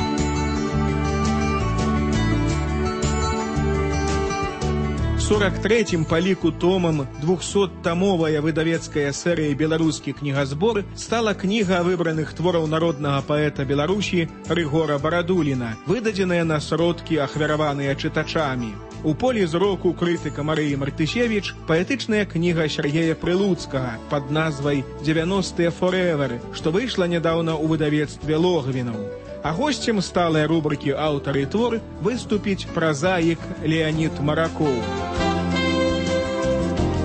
сорок третьим па ліку томам двухсоттамовая выдавецкая серыя «Беларускі кнігазбор» стала кніга выбраных твораў народнага паэта Беларусі Рыгора Барадуліна, выдадзеная на сродкі, ахвяраваныя чытачамі. У полі зроку крытыка Марыі Мартысевіч паэтычная кніга Сергея Прылуцкага пад назвай «дзевяностыя форэвер», што выйшла нядаўна ў выдавецтве Логвінаў. А госцем сталай рубрыкі «Аўтар і твор» выступіць празаік Леанід Маракоў.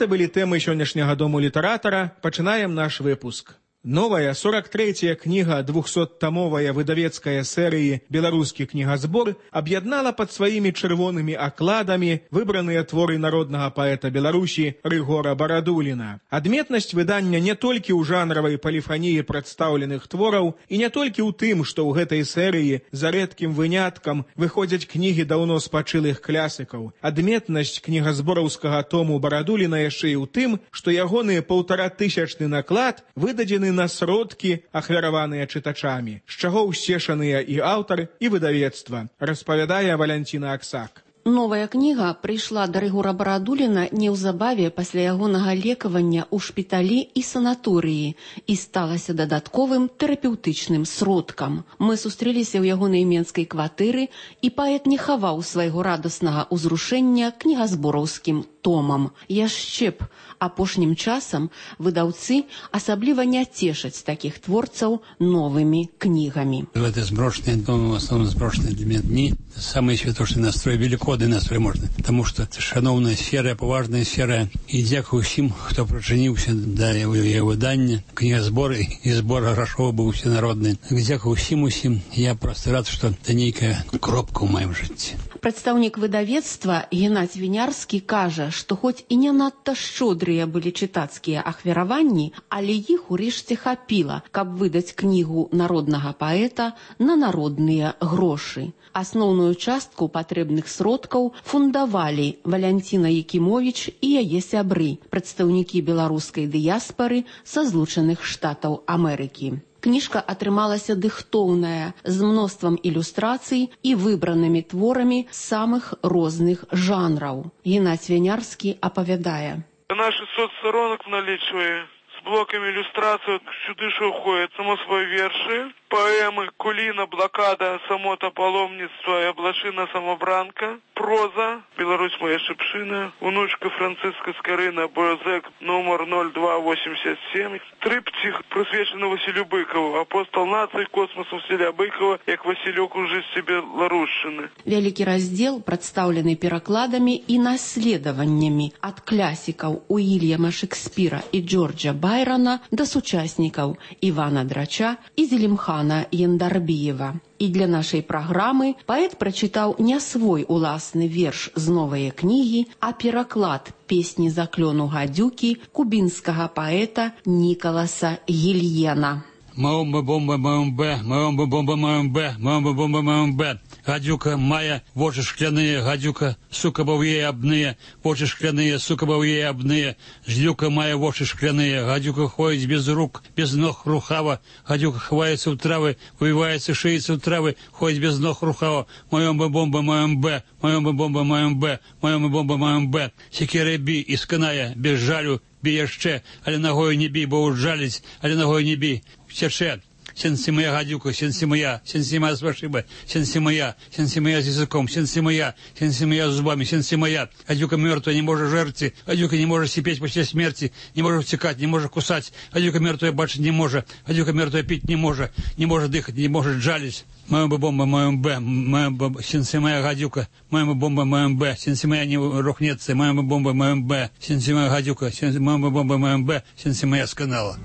Гэта былі тэмы сённяшняга дому літаратара. Пачынаем наш выпуск. Новая сорок третья книга двухсоттомовая выдавецкая серии «Белорусский книгосбор» объединала под своими червоными окладами выбранные творы народного поэта Беларуси Рыгора Барадулина. Адметнасць выдання не толькі ў жанравай полифоніі прадстаўленых твораў і не толькі ў тым, што ў гэтай серыі за рэдкім выняткам выходзяць кнігі даўно спачылых клясыкаў. Адметнасць кнігазбораўскага тому Барадуліна яшчэ і ў тым, што ягоны паўтаратысячны наклад выдадзены на сродкі, ахвяраваныя чытачамі, з чаго ўсцешаныя і аўтар, і выдавецтва, распавядае Валянціна Аксак. Новая кніга прыйшла да Рыгора Барадуліна неўзабаве пасля ягонага лекавання ў шпіталі і санаторыі і сталася дадатковым тэрапеўтычным сродкам. Мы сустрэліся ў ягонай менскай кватэры, і паэт не хаваў свайго радаснага ўзрушэння кнігазбораўскім томам. Яшчэ б, апошнім часам выдаўцы асабліва не цешаць такіх творцаў новымі кнігамі. В эти сброшенные, в основном сброшенные для меня дни, самый святошный настрой, великодный настрой можно, потому что это шановная сфера, поважная сфера, и дякую всем, кто причиніўся да яго выдання, кнігазбор і збор грашоў быў усенародны. Дякую всім усім, я просто рад, что это нейкая кропка ў маім жыцці. Прадстаўнік выдавецтва Геннадзь Вінярскі кажа, што хоць і не надта шчодрыя былі чытацкія ахвяраванні, але іх урэшце хапіла, каб выдаць кнігу народнага паэта на народныя грошы. Асноўную частку патрэбных сродкаў фундавалі Валянціна Якімовіч і яе сябры, прадстаўнікі беларускай дыяспары са Злучаных Штатаў Амерыкі. Кніжка атрымалася дыхтоўная, з мноствам ілюстрацый і выбранымі творамі самых розных жанраў. Геннадзь Вінярскі апавядае. Наш соцсторонок налічвае з блокамі ілюстрацый, сюды ж уходять само свої верші, поэмы «Куліна», «Блокада», «Самота», «Паломництво» и «Облашина», «Самобранка», проза «Беларусь моя шипшина», «Внучка Франциска Скорина», «Боязек», номер ноль два восемьдесят семь, триптих, присвячений Василю Быкову, «Апостол нації», «Космос» Василя Быкова, як Василек у житті Беларушчыны. Вялікі раздзел прадстаўлены перакладамі і наследаваннямі ад класікаў Уільяма Шекспіра і Джорджа Байрона да сучаснікаў Івана Драча і Зелімхана Яндарбіева. І для нашай праграмы паэт прачытаў не свой уласны верш з новай кнігі, а пераклад песні заклёну гадзюкі кубінскага паэта Нікаласа Гільена. Маомба-бомба-маомбе, маомба-бомба-маомбе, маомба-бомба-маомбе. Гадюка мая, вочы шкляные, гадюка, сука баўе абныя, вочы шкляные, сука баўе абныя. Ждюка мая, вочы шкляные, гадюка ходит без рук, без ног рухава. Гадюка ховается в травы, вывивается, шеется в травы, ходит без ног рухава. Маомба-бомба-маомбе, маомба-бомба-маомбе, маомба-бомба-маомбе. Секера бі, ісканая, без жалю, бі яшчэ, але ногою не бі, бо ужаліць, але ногою не бі. Тече, сенси моя гадюка, сенси моя, сенси моя спасибо, сенси моя, сенси моя с языком, сенси моя, сенси моя с зубами, сенси моя. Гадюка мертвая не может жерти, гадюка не может сипеть после смерти, не может втекать, не может кусать, гадюка мертвая бачить не может, гадюка мертвая пить не может, не может дыхать, не может жалить. Моя бомба, моя б, моя бомба, сенси моя гадюка, моя бомба, моя б, сенси моя не рухнется, моя бомба, моя б, сенси моя гадюка, сенси моя бомба, моя б, сенси моя с канала.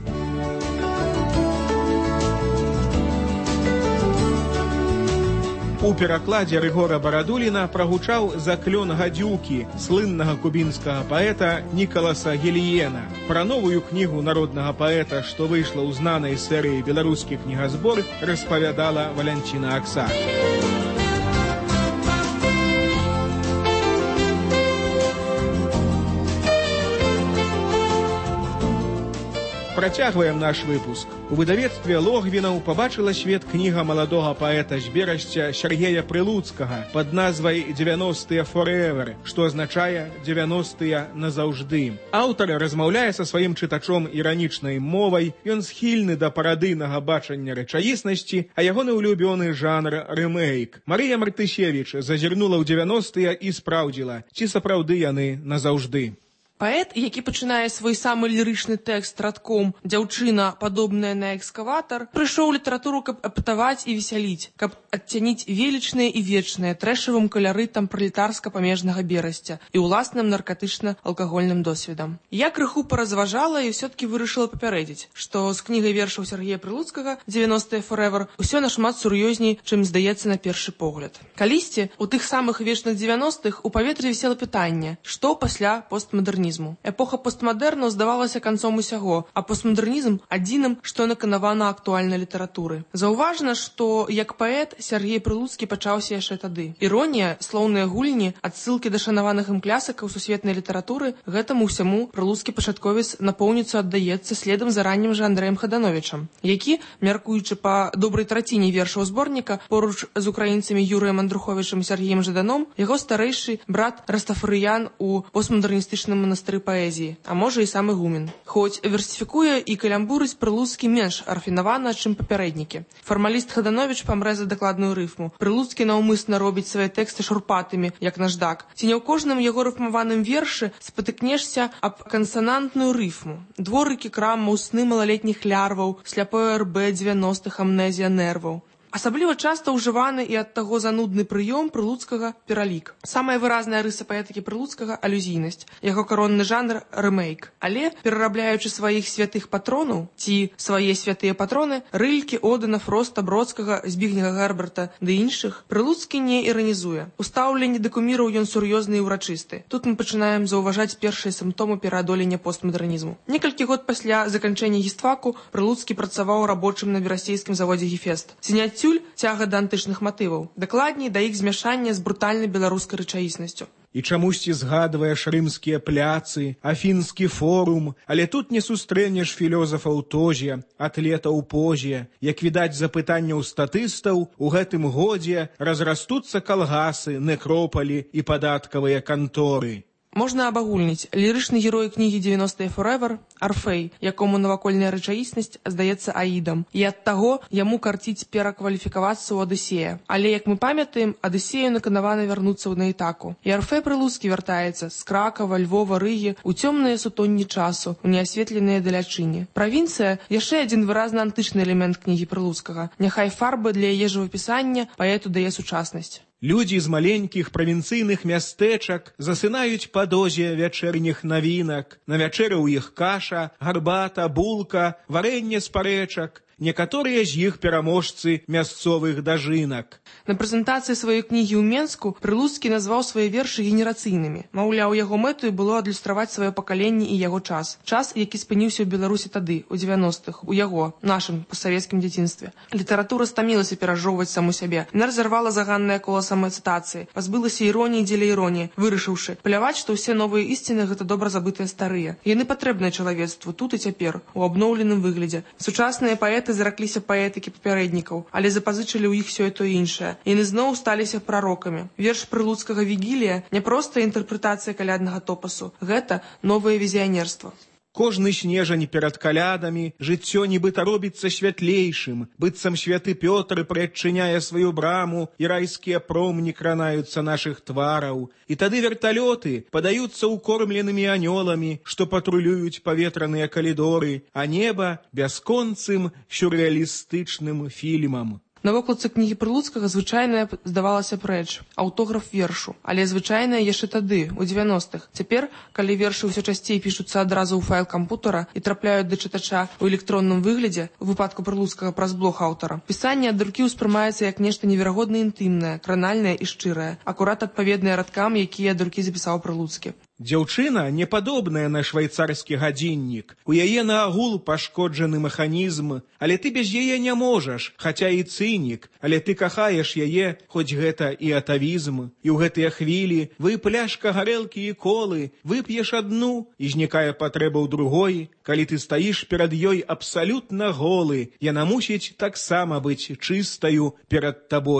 У перакладзе Рыгора Барадуліна прагучаў заклён гадзюкі слыннага кубінскага паэта Нікаласа Гільена. Пра новую кнігу народнага паэта, што выйшла ў знанай серыі «Беларускі кнігазбор», распавядала Валянціна Аксак. Працягваем наш выпуск. У выдавецтве Логвінаў пабачыла свет кніга маладога паэта з Берасця Сяргея Прылуцкага пад назвай «дзевяностыя forever», што азначае «дзевяностыя назаўжды». Аўтар размаўляе са сваім чытачом іранічнай мовай, ён схільны да парадыйнага бачання рэчаіснасці, а ягоны улюбёны жанр рэмейк. Марыя Мартысевіч зазірнула ў дзевяностыя і спраўдзіла, ці сапраўды яны назаўжды. Паэт, які пачынае свой самы лірычны тэкст радком «Дзяўчына, падобная на экскаватар», прыйшоў у літаратуру, каб апытаваць і весяліць, каб адцяніць велічнае і вечнае трэшавым каларытам пралетарска-памежнага берасця і ўласным наркатычна-алкагольным досведам. Я крыху паразважала і ўсё-ткі вырашыла папярэдзіць, што з кнігай вершаў Сергея Прылуцкага «дзевяностыя forever» усё нашмат сур'ёзней, чым здаецца на першы погляд. Калісьці, у тых самых вечных дзевяностых у паветры вісела пытанне, што пасля постмадэрнізму. Эпоха постмадэрну здавалася канцом усяго, а постмадэрнізм адзіным, што наканавана актуальнай літаратуры. Заўважна, што як паэт Сергей Прылуцкі пачаўся яшчэ тады. Іронія, слоўныя гульні, адсылкі да шанаваных ім клясыкаў сусветнай літаратуры, гэтаму ўсяму прылуцкі пачатковец напоўніцу аддаецца следам за раннім жа Андрэем Хадановічам, які, мяркуючы па добрай траціне вершаў зборніка, поруч з украінцамі Юрыем Андруховічам і Сергеем Жаданом, яго старэйшы брат Растафарыян у постмадэрністычным манастыры паэзіі, а можа і сам ігумен. Хоць версіфікуе і калямбурыць Прылуцкі менш рафінавана, чым папярэднікі. Фармаліст Хадановіч памрэ за дакладную рыфму. Прылуцкі наўмысна робіць свае тэксты шурпатымі, як наждак. Ці не ў кожным яго рыфмаваным вершы спатыкнешся аб кансанантную рыфму. Дворыкі крамаў, сны малалетніх лярваў, сляпое РБ дзевяностых, амнезія нерваў. Асабліва часта ўжываны і ад таго занудны прыём Прылуцкага пералік. Самая выразная рыса паэтыкі Прылуцкага – алюзійнасць. Яго каронны жанр – рэмейк. Але, перарабляючы сваіх святых патронаў, ці свае святыя патроны, Рылькі, Одына, Фроста, Бродскага, Збігнега Герберта ды іншых, Прылуцкі не іранізуе. У стаўленні да куміраў ён сур'ёзны і ўрачысты. Тут мы пачынаем заўважаць першыя сімптомы пераадолення постмадэрнізму. Некалькі год пасля заканчэння гістфаку Прылуцкі працаваў рабочым на берасцейскім заводзе «Гефест». Зняць Цюль цяга да антычных матываў, дакладней да іх змяшання з брутальнай беларускай рэчаіснасцю. І чамусьці згадваеш рымскія пляцы, афінскі форум, але тут не сустрэнеш філёзафаў тозе, атлетаў позе. Як відаць запытанняў статыстаў, у гэтым годзе разрастуцца калгасы, некропалі і падаткавыя канторы. Можна абагульніць. Лірычны герой кнігі «дзевяностыя forever» – Арфей, якому навакольная рэчаіснасць здаецца аідам. І ад таго яму карціць перакваліфікавацца ў Адысея. Але, як мы памятаем, Адысею наканавана вярнуцца на Ітаку. І Арфей Прылуцкі вяртаецца з Кракава, Львова, Рыгі у цёмныя сутонні часу, у неасветленыя далячыні. Правінцыя – яшчэ адзін выразна антычны элемент кнігі Прылуцкага. Няхай фарбы для яе жывапісання паэту дае сучаснасць. Людзі з маленькіх правінцыйных мястэчак засынаюць па дозе вячэрніх навінак. На вячэры ў іх каша, гарбата, булка, варэнне з парэчак. Некаторыя з іх пераможцы мясцовых дажынак. На прэзентацыі сваёй кнігі ў Менску Прылуцкі назваў свае вершы генерацыйнымі. Маўляў, яго мэтаю было адлюстраваць сваё пакаленне і яго час. Час, які спыніўся ў Беларусі тады, у дзевяностых, у яго, нашым, пастсавецкім дзяцінстве. Літаратура стамілася перажоўваць саму сябе. Яна разарвала заганнае кола самаацытацыі, пазбылася іроніі дзеля іроніі, вырашыўшы паляваць, што ўсе новыя ісціны – гэта добра забытыя старыя. Яны патрэбныя чалавецтву тут і цяпер, у абноўленым выглядзе. Сучасныя паэты заракліся паэтыкі папярэднікаў, але запазычылі ў іх сёе то іншае. Яны зноў сталіся прарокамі. Верш Прылуцкага «Вігілія» не проста інтэрпрэтацыя каляднага топасу. Гэта новае візіянерства. Кожны снежань перад калядамі жыццё нібыта робіцца святлейшым, быццам святы Пётр прыадчыняе сваю браму, і райскія промні кранаюцца нашых твараў. І тады верталёты падаюцца укормленымі анёламі, што патрулююць паветраныя калідоры, а неба бясконцым сюррэалістычным фільмам. На вокладцы кнігі Прылуцкага звычайная здавалася б рэч, аўтограф вершу, але звычайная яшчэ тады, у дзевяностых. Цяпер, калі вершы ўсё часцей пішуцца адразу ў файл кампутара і трапляюць да чытача ў электронным выглядзе, у выпадку Прылуцкага праз блог аўтара, пісанне ад рукі ўспрымаецца як нешта неверагодна інтымнае, кранальнае і шчырае, акурат адпаведнае радкам, якія ад рукі запісаў Прылуцкі. Дзяўчына не падобная на швайцарскі гадзіннік. У яе наагул пашкоджаны механізм, але ты без яе не можаш, хаця і цынік, але ты кахаеш яе, хоць гэта і атавізм. І ў гэтыя хвілі вы пляшка гарэлкі і колы, вып'еш адну, і знікае патрэба ў другой. Калі ты стаіш перад ёй абсалютна голы, яна мусіць таксама быць чыстаю перад табой.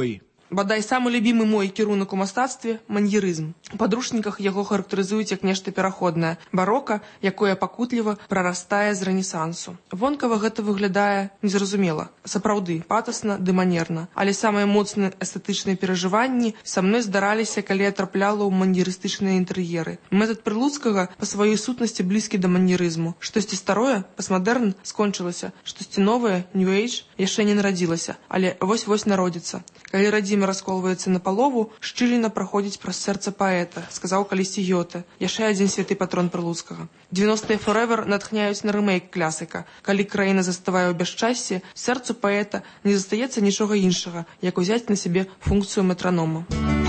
Бадай самы любімы мой кірунак у мастацтве маньерызм. У падручніках яго характарызуюць як нешта пераходнае, барока, якое пакутліва прарастае з рэнесансу. Вонкава гэта выглядае незразумела, сапраўды патасна ды манерна, але самыя моцныя эстэтычныя перажыванні са мной здараліся, калі я трапляла ў маньерыстычныя інтэр'еры. Метад Прылуцкага па сваёй сутнасці блізкі да маньерызму. Штосьці старое, пасмадэрн, скончылася, штосьці новае, New Age, яшчэ не нарадзілася, але вось-вось народзіцца. Калі радзіма расколваецца на палову, шчыліна праходзіць праз сэрца паэта, сказаў калісьці Гёте, яшчэ адзін святы патрон Прылуцкага. дзевяностыя Forever натхняюць на рэмейк класіка. Калі краіна заставае ў бясчасці, сэрцу паэта не застаецца нічога іншага, як узяць на сябе функцыю метранома.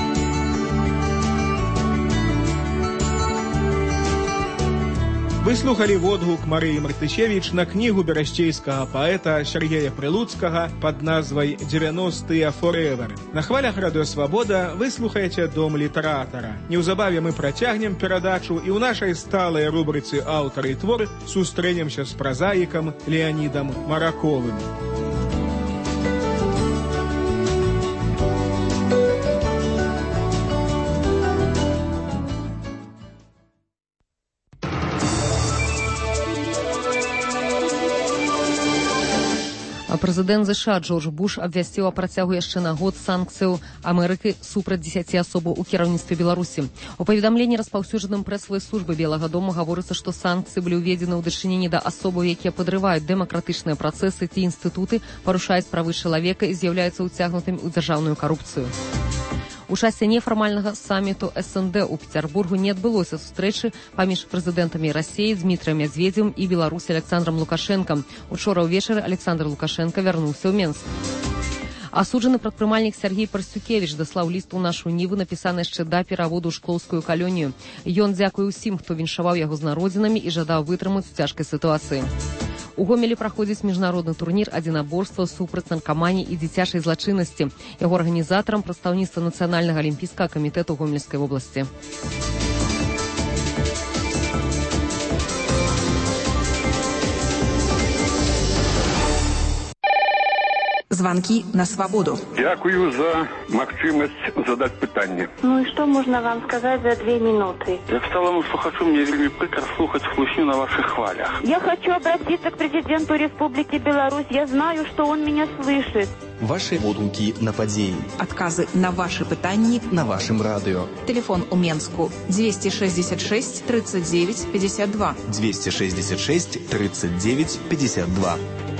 Вы слухали водгук Марыі Мартышевіч на кнігу берасцейскага паэта Сергея Прылуцкага пад назвай «дзевяностыя Forever». На хвалях Радыё Свабода вы слухаеце «Дом літаратара». Неўзабаве мы працягнем перадачу і ў нашай сталай рубрыцы «Аўтар і твор» сустрэнемся з празаікам Леанідам Мараковым. Прэзідэнт ЗША Джордж Буш абвясціў о працягу яшчэ на год санкцыяў Амерыкі супраць дзесяці асобаў у кіраўніцтве Беларусі. У паведамленні распаўсюджаным прэсавай службы Белага дома гаворыцца, што санкцыі былі ўведзены ў дачыненні да асобаў, якія падрываюць дэмакратычныя працэсы ці інстытуты, парушаюць правы чалавека і з'яўляюцца ўцягнутымі ў дзяржаўную карупцыю. У часе нефармальнага саміту эс эн дэ ў Пецярбургу не адбылося сустрэчы паміж прэзідэнтамі Расіі Дмітрыем Мядзведзевым і Беларусі Александром Лукашэнкам. Учора ўвечары Александр Лукашенко вярнуўся ў Менск. Асуджаны прадпрымальнік Сергей Парсюкевіч даслаў ліст у нашу ніву, напісаны яшчэ да пераводу ў шклоўскую калонію. Ён дзякуе ўсім, хто віншаваў яго з народзінамі і жадаў вытрымаць у цяжкай сітуацыі. У Гомелі праходзіць міжнародны турнір адзінаборства супраць наркаманіі і дзіцячай злачыннасці. Яго арганізатарам прадстаўніцтва Нацыянальнага алімпійскага камітэту Гомельскай вобласці. Звонки на свободу. Дякую за магчымасць задаць пытанне. Ну и что можно вам сказать за две минуты? Як сталому слухачу, мне вельмі прыкра слухаць хлусню на ваших хвалях. Я хочу обратиться к президенту Республики Беларусь. Я знаю, что он меня слышит. Ваши водгуки на падзеі. Адказы на ваши пытанні на вашем радыё. Телефон у Менску двести шестьдесят шесть тридцать девять пятьдесят два. двести шестьдесят шесть тридцать девять пятьдесят два.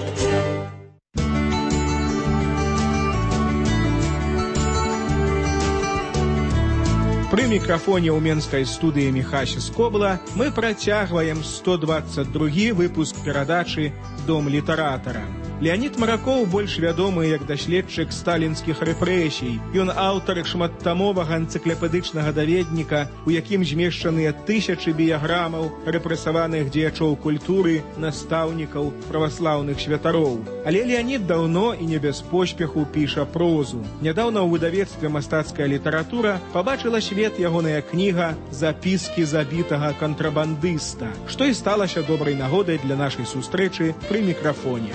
Пры мікрафоне ў менскай студыі Міхася Скобла мы працягваем сто двадцать другі выпуск перадачы «Дом літаратара». Леанід Маракоў больш вядомы як даследчык сталінскіх рэпрэсій. Ён аўтар шматтамовага энцыклапедычнага даведніка, у якім змешчаныя тысячы біяграмаў рэпрэсаваных дзеячоў культуры, настаўнікаў, праваслаўных святароў. Але Леанід даўно і не без поспеху піша прозу. Нядаўна ў выдавецтве «Мастацкая літаратура» пабачыла свет ягоная кніга «Запіскі забітага кантрабандыста», што і сталася добрай нагодай для нашай сустрэчы пры мікрафоне.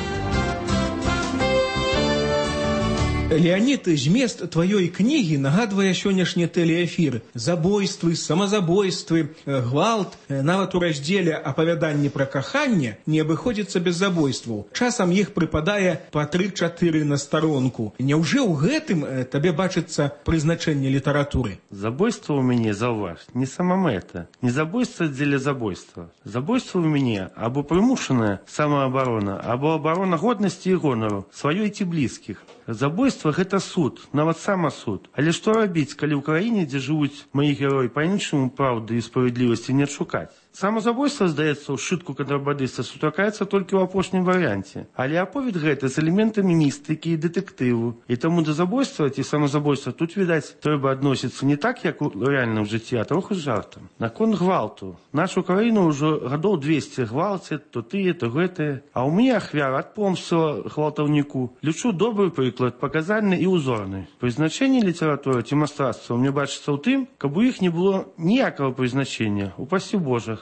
Леанід, змест тваёй кнігі нагадвае сённяшні тэлеэфір. Забойствы, самазабойствы, гвалт. Нават у раздзеле «Апавяданні пра каханне» не абыходзіцца без забойстваў. Часам іх прыпадае па тры-чатыры на старонку. Няўжо ў гэтым табе бачыцца прызначэнне літаратуры? Забойство у мяне, заўваж, не самамэта, не забойство дзеля забойства. Забойство у мяне або прымушаная самаабарона, або абарона годнасці і гонару, сваёй ці блізкіх. Забойство – гэта суд, нават самасуд. Але што рабіць, калі ў краіне, дзе жывуць маі героі, па-іншаму праўды і справядлівасці не адшукаць? Самазабойство, здаецца, у сшытку кантрабандыста сустракаецца толькі ў апошнім варыянце. Але аповед гэта з элементамі містыкі і дэтэктыву. І таму да забойства ці самазабойства тут, відаць, трэба адносіцца не так, як у рэальным жыцці, а троху з жартам. Наконт гвалту. Нашу краіну ўжо гадоў двесце гвалцяць, то тыя, то гэтыя. А ў мяне ахвяра ад помства гвалтаўніку. Лічу добры прыклад, паказальны і ўзорны. Прызначэнне літаратуры ці мастацтва мне бачыцца ў тым, каб у іх не было ніякага прызначення. Упасі Божа.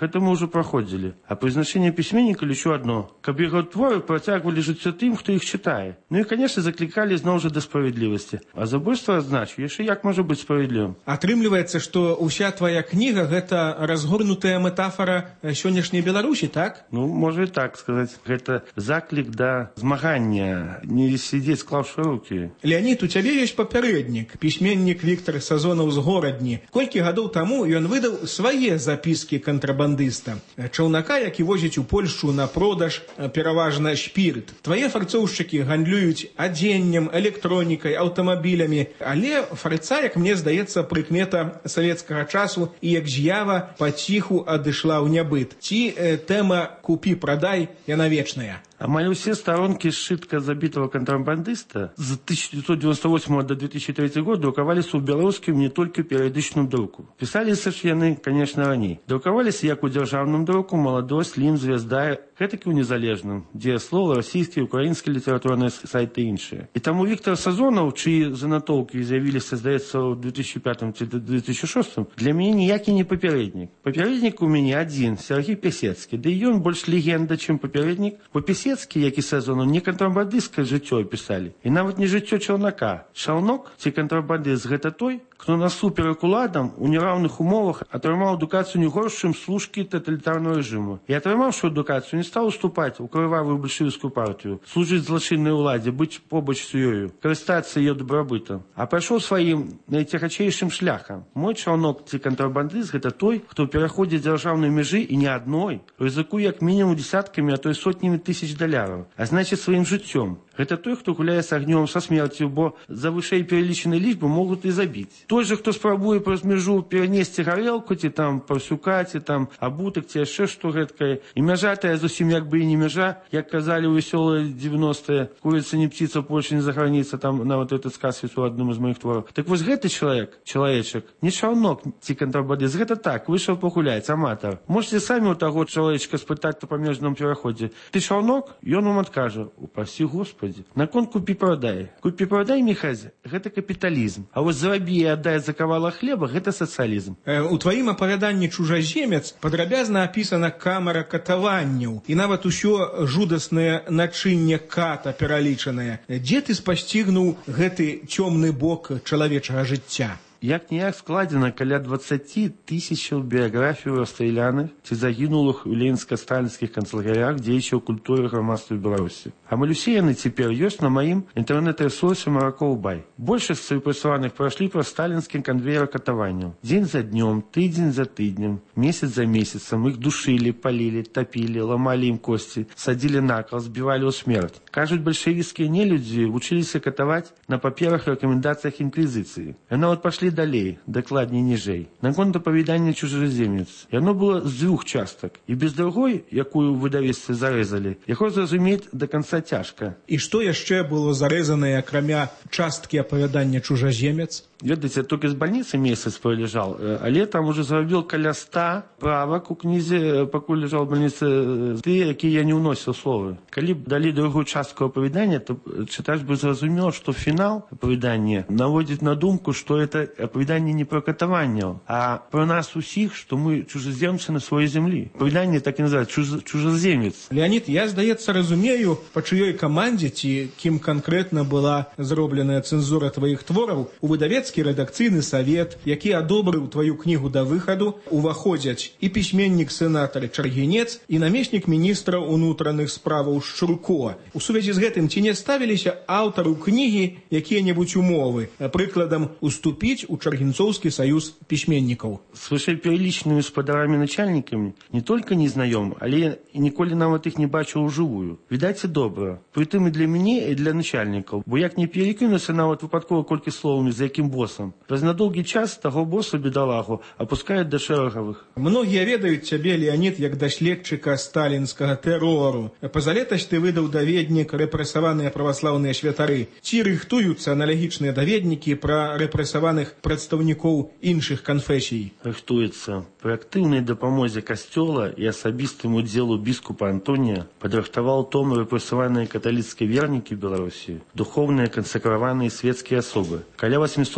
это мы уже проходили. А призначение письменника лишь одно. Каб его творы протягивали жыццё тем, кто их читает. Ну и, конечно, закликали зноў жа да справедливости. А забойство, значит, еще як может быть справедливым? Атрымліваецца, што ўся твоя книга – гэта разгорнутая метафора сённяшняй Беларусі, так? Ну, можно и так сказать. Это заклик да змагання, не сидеть склавши руки. Леонид, у цябе ёсць папярэднік, пісьменнік Віктор Сазонаў з Горадні. Колькі гадоў таму ён выдаў свае запіскі кантрабандыста. Чаўнака, які возіць у Польшчу на продаж пераважна шпірт. Твае фарцоўшчыкі гандлююць адзеннем, электронікай, аўтамабілямі. Але фарца, як мне здаецца, прыкмета савецкага часу і як з'ява паціху адышла ў нябыт. Ці э, тэма «купі-прадай» яна вечная? Амаль усе сторонки сшитка забитого контрабандиста с тысяча девятьсот девяносто восьмого до две тысячи третьего года друковались у белорусским не только периодичным друку. Писались яны, конечно, раней. Друковались як у державным друку «Молодость», «Лим», «Звезда», гэтакі у незалежным, дзе слова расійскія, украінскія літаратурныя сайты іншыя. І таму Віктор Сазонаў, чыі занатоўкі з'явіліся, здаецца, ў две тысячи пятым ці две тысячи шостым, для мяне ніякі не папярэднік. Папярэднік у мяне адзін, Сергей Пісецкі, ды і ён больш легенда, чым папярэднік, бо Пісецкі, як і Сазонаў, не кантрабандысцкае жыццё пісалі, і нават не жыццё чаўнака. Чаўнок ці кантрабандыст гэта той, хто насуперак уладам у нераўных умовах атрымаў адукацыю не горш, чым служкі таталітарнага рэжыму. І атрымаўшы адукацыю, не стаў уступаць у крывавую бальшавіцкую партыю, служыць злачыннай уладзе, быць побач з ёю, карыстацца яе дабрабытам, а пайшоў сваім найцягачэйшым шляхам. Мой чаўнок ці кантрабандыст гэта той, хто пераходзіць дзяржаўнай мяжы і не адной, рызыкуе як мінімум десяткамі, а то і сотнямі тысяч даляраў, а значыць сваім жыццём. Гэта той, хто гуляе з агнём, са смерцю, бо за вышэй пералічанай лічбы могуць і забіць. Той же, хто спрабуе праз мяжу перанесці гарэлку, ці там парсюка, ці там абутак, ці яшчэ што гэткае. І мяжа тая зусім як бы і не мяжа, як казалі ў весёлыя девяностыя, курица не птица, Польша не за граница, там нават этот сказ ёсць у адным з моих твораў. Так вось гэты чалавек, чалавечак, не чаўнок ці кантрабандыст, гэта так, выйшаў пагуляць, аматар. Можете самі ў таго чалавечка спытаць на памежным пераходзе: ты чаўнок? Ён вам адкажа: упасі Господи. Наконт купі-прадай. Купі-прадай, Міхась, гэта капіталізм. А вось зарабі і аддай за кавала хлеба, гэта сацыялізм. Э, у тваім апавяданні «Чужаземец» падрабязна апісана камера катаванняў і нават усё жудаснае начынне ката пералічанае. Дзе ты спасцігнуў гэты цёмны бок чалавечага жыцця? Як-ніяк складзена каля двадцати тысячаў біяграфій расстраляных ці загінулых у ленінска-сталінскіх канцлагерях дзеячаў культуры грамадства Беларусі. Амаль усе яны цяпер ёсць на маім інтэрнэт-рэсурсе Маракоў Бай. Большасць рэпрэсаваных прайшлі праз сталінскі канвеер катаванняў. Дзень за днём, тыдзень за тыднем, месяц за месяцам іх душылі, палілі, тапілі, ламалі ім косці, садзілі накал, збівалі ў смерць. Кажуць, бальшавіцкія нелюдзі вучыліся катаваць на паперах рэкамендацыях інквізіцыі. Яны нават пашлі далей, дакладней ніжэй. Наконт апавядання «Чужаземец». Яно было з дзвюх частак. І без другой, якую ў выдавецтве зарэзалі, яго зразумець да канца цяжка. І што яшчэ было зарэзанае, акрамя часткі апавядання «Чужаземец»? Ведаеце, толькі з бальніцы месяц пролежаў, але там уже зрабіў каля ста правак у кнізе, пакуль ляжаў у бальніцы, тыя, якія я не ўносіў словы. Калі б далі другую частку апавядання, то чытач бы зразумеў, што фінал апавядання наводзіць на думку, што это апавяданне не пра катаванняў, а пра нас усіх, што мы чужаземцы на сваёй зямлі. Апавяданне так і называецца чуж, «Чужаземец». Леонид, я, здаецца, разумею, па чыёй камандзе ці кім канкрэтна была зробленая цэнзура тваіх твораў. У выдавецкі рэдакцыйны савет, які адобрыў тваю кнігу да выхаду, уваходзяць і пісьменнік-сенатар Чаргінец, і намеснік міністра ўнутраных справаў Шчурко. У сувязі з гэтым ці не ставіліся аўтару кнігі якія-небудзь умовы, прыкладам, уступіць у Чаргінцоўскі саюз пісьменнікаў? С вышэйпералічанымі спадарамі-начальнікамі не толькі не знаём, але і ніколі нават іх не бачыў ужывую. Відаць, і добра. Прытым і для мяне, і для начальнікаў, бо як не перекінуся нават выпадкова колькі словамі, за якім босам. Праз на доўгі час таго боса, бедалагу, апускаюць да шэрагавых. Многія ведаюць цябе, Леонид, як даследчыка сталінскага тэрору. Пазалетась ты выдаў даведнік «Рэпрэсаваныя праваслаўныя святары». Ці рыхтуюцца аналагічныя даведнікі пра рэпрэсаваных прадстаўнікоў іншых канфесій? Рыхтуецца. Пры актыўнай дапамозе касцёла і асабістым удзелу біскупа Антонія падрыхтаваў том «Рэпрэсаваныя каталіцкія вернікі Беларусі», духоўныя кансакраваныя светскія асобы. Каля восьмісот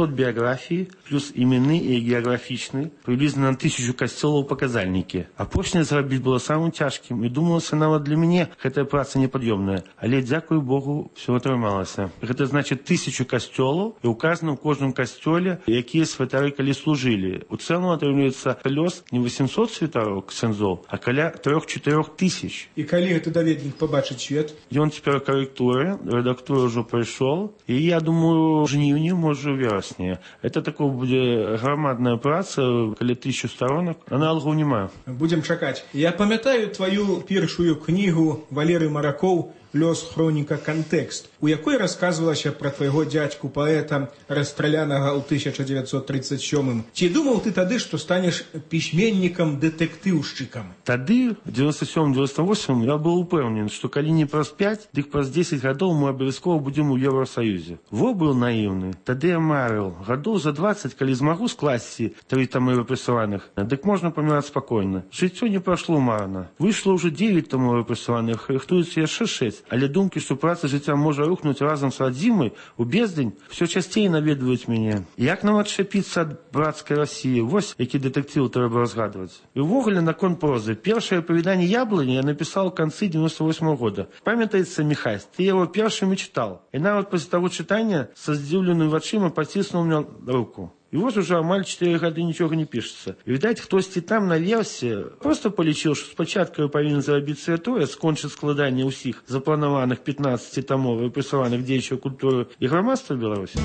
восемьсот биографий, плюс именные и географичные, приблизно на тысячу костелов показальники. Апошняе зрабіць было самым тяжким, и думалася нават для мяне гэтая праца неподъемная. Але, дзякуй Богу, все атрымалася. Это значит тысячу костелов, и указано в каждом костеле, якія святары калі служили. У целом атрымліваецца лёс не восемьсот святараў ксяндзоў, а каля трёх-чатырох тысяч. И калі гэты даведнік побачыць свет? Ён цяпер корректуры, редактор уже пришел, и я думаю, жніўні, может, у верасні. Это такое будет громадная праца, каля тысячу сторонок, аналогов нема. Будем чакаць. Я памятаю твою першую книгу Валерый Маракоў «Лёс хроніка кантэкст», у якой рассказывалася про твайго дядьку паэта, расстралянага ў тысяча девятьсот тридцать сёмым. Ці думаў ты тады, што станеш пісьменнікам дэтэктыўшчыкам? Тады, в девяносто сёмым девяносто восьмым, я был упэўнен, што калі не праз пять, дык праз десять гадоў мы абавязкова будзем у Еўрасаюзе. Во быў наіўны. Тады я марыў. Гадоў за двадцать, калі змагу скласці тры тамы рэпрэсаваных, дык можна паміраць спакойна. Жыццё не прашло марна. Выйшло ўжо девять таму рэпрэсаваных, рыхтуецца яшчэ шэсць. Але думкі, што праца жыцця можа рухнуць разам з радзімай у бездань, все часцей наведваюць мяне. Як нам адчапіцца ад брацкай Расіі? Вось які дэтэктыў трэба разгадваць. І ўвогуле наконт прозы. Першае апавяданне «Яблыні» я напісаў у канцы девяносто восьмого года. Памятаецца, Міхась, ты яго першым і чытаў. І нават пасля таго чытання са здзіўленымі вачыма паціснуў мне руку. И вот уже амаль четыре года ничего не пишется. И, видать, хтосьці там наверсе просто полічыў, што спачатку я павінен зрабіць святое, скончыць складанне ўсіх запланаваных пятнадцати тамоў рэпрэсаваных дзеячаў культуры і грамадства Беларусі.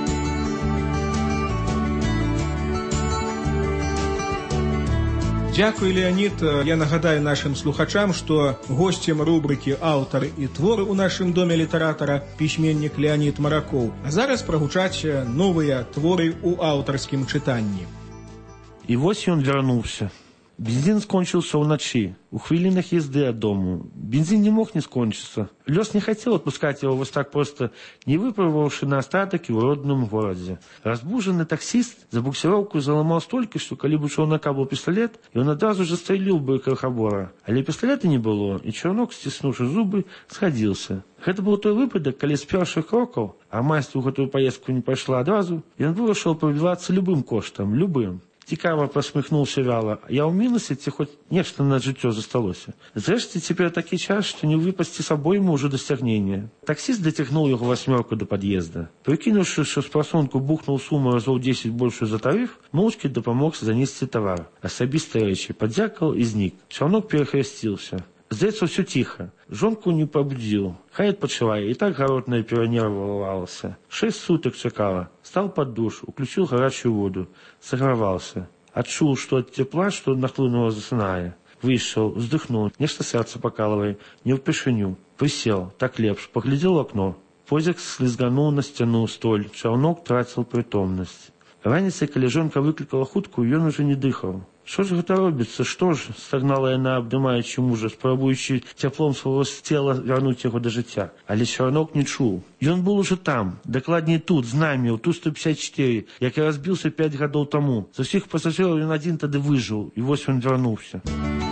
Дякую, Леонид. Я нагадаю нашим слухачам, что гостем рубрики «Аўтар і твор» у нашым доме літаратара пісьменнік Леонид Маракоў. А зараз прагучаць новыя творы ў аўтарскім чытанні. І вось ён вярнуўся. Бензин скончился уначы, у хвилинах езды от дому. Бензин не мог не скончиться. Лёс не хотел отпускать его вот так просто, не выпробовавши на остаток в родном городе. Разбуженный таксист за буксировку заломал столько, что коли бы у челнока был пистолет, и он одразу же стрелил бы крохобора. Але пистолета не было, и челнок, стиснувши зубы, сходился. Это был той выпадок, коли с перших кроков, а масть в эту поездку не пошла одразу, и он вырашил пробиваться любым коштом, любым. Цікаво посміхнувся вяло. Я ў мінусе, ці хоць нешта на жыццё засталося. Зрэшце, цяпер такі час, што не выпасці з абойму ўжо дасягнення. Таксіст дацягнуў яго васьмёрку да пад'езда. Прыкінуўшы, што з прасунку бухнуў суму разоў дзесяць большую за тарыф, моўчкі дапамог занесці тавар. Асабістыя рэчы падзякаў і знік. Чаўнок перахрысціўся. Здаецца, ўсё ціха. Жонку не пабудзіў. Хай адпачывае, і так гаротная перанервавалася. Шэсць сутак чакала. Стал под душ, уключил горячую воду. Согревался. Отчул, что от тепла, что нахлынуло, засынае. Вышел, вздохнул, нечто сердце покалывая, не в пешеню. Присел, так лепш, поглядел в окно. Позик слизганул на стену столь, чаўнок тратил притомность. Раніцай, калі жонка выкликала хутку, ён уже не дыхал. Что же это робится? Что ж? Стогнала яна, обдымаючи мужа, спрабуючи теплом своего тела вернуть его до жыцця. Але чаўнок не чуў. Ён был уже там, дакладней тут, з намі, у Ту сто пятьдесят четыре, як і разбился пять гадоў тому. За всех пассажиров ён один тады выжил, и вось он вернулся.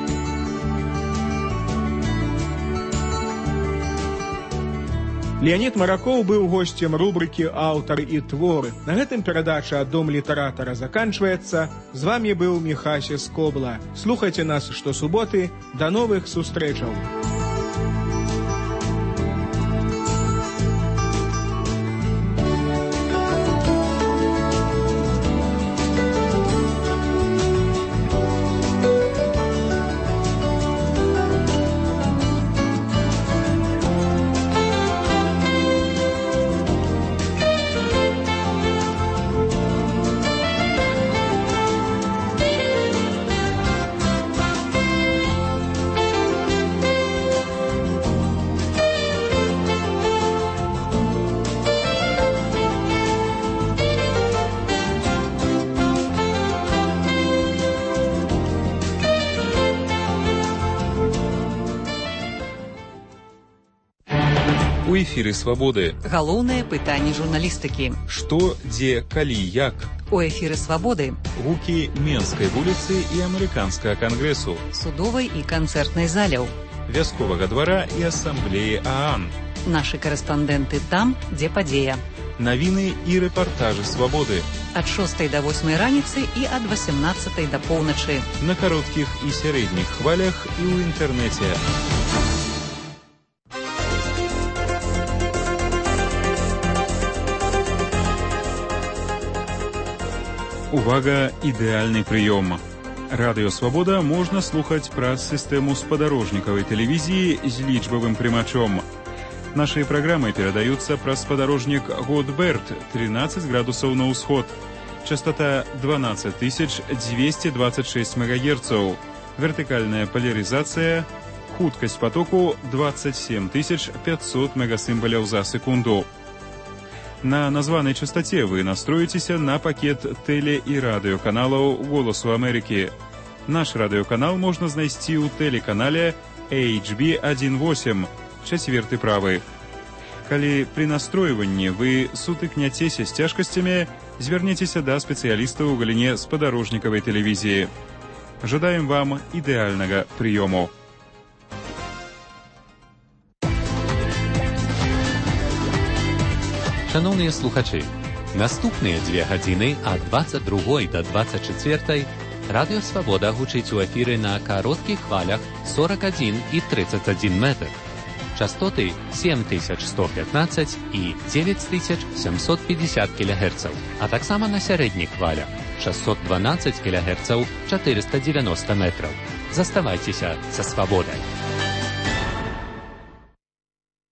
Леонид Маракоў быў гостем рубрики «Аўтар і твор». На гэтым перадача «Дом літаратара» заканчваецца. З вами быў Міхася Скобла. Слухайце нас штосуботы. До новых сустрэчаў. У эфіры «Свабоды». Галоўнае пытанне журналістыкі. Што, дзе, калі, як? У эфіры «Свабоды». Гукі Менскай вуліцы і Амерыканскага кангрэсу. Судовай і канцэртнай заляў. Вясковага двара і асамблеі ААН. Нашы карэспандэнты там, дзе падзея. Навіны і рэпартажы свабоды. Ад шостай да восьмай раніцы і ад васямнаццатай да поўначы. На кароткіх і сярэдніх хвалях і ў інтэрнэце. Увага, ідэальны прыём. Радыё Свабода можна слухаць праз сістэму спадарожнікавай тэлевізіі з лічбавым прымачом. Наши программы передаются праз спадарожнік Годберт, тринадцать градусов на ўсход. Частота двенадцать тысяч двести двадцать шесть мегагерцаў. Вертикальная поляризация. Хуткость потоку двадцать семь тысяч пятьсот мегасимволяў за секунду. На названной частоте вы настроитесь на пакет теле- и радиоканалаў «Голосу Америки». Наш радиоканал можно знайсці ў телеканале эйч би один восемь. Чацверты правы. Калі пры настройванні вы сутыкняцеся з цяжкасцямі, звярніцеся да спецыялістаў у галіне спадарожнікавай тэлевізіі. Жадаем вам ідэальнага прыёму. Шановныя слухачы, наступныя дзве гадзіны ад двадцать другой да двадцать четвертой Радыё Свабода гучыць у эфіры на кароткіх хвалях сорок один и тридцать один метр. Частоты семь тысяч сто пятнадцать и девять тысяч семьсот пятьдесят килогерцаў, а таксама на сярэдніх хвалях шестьсот двенадцать килогерцаў, четыреста девяносто метров. Заставайцеся са свабодай.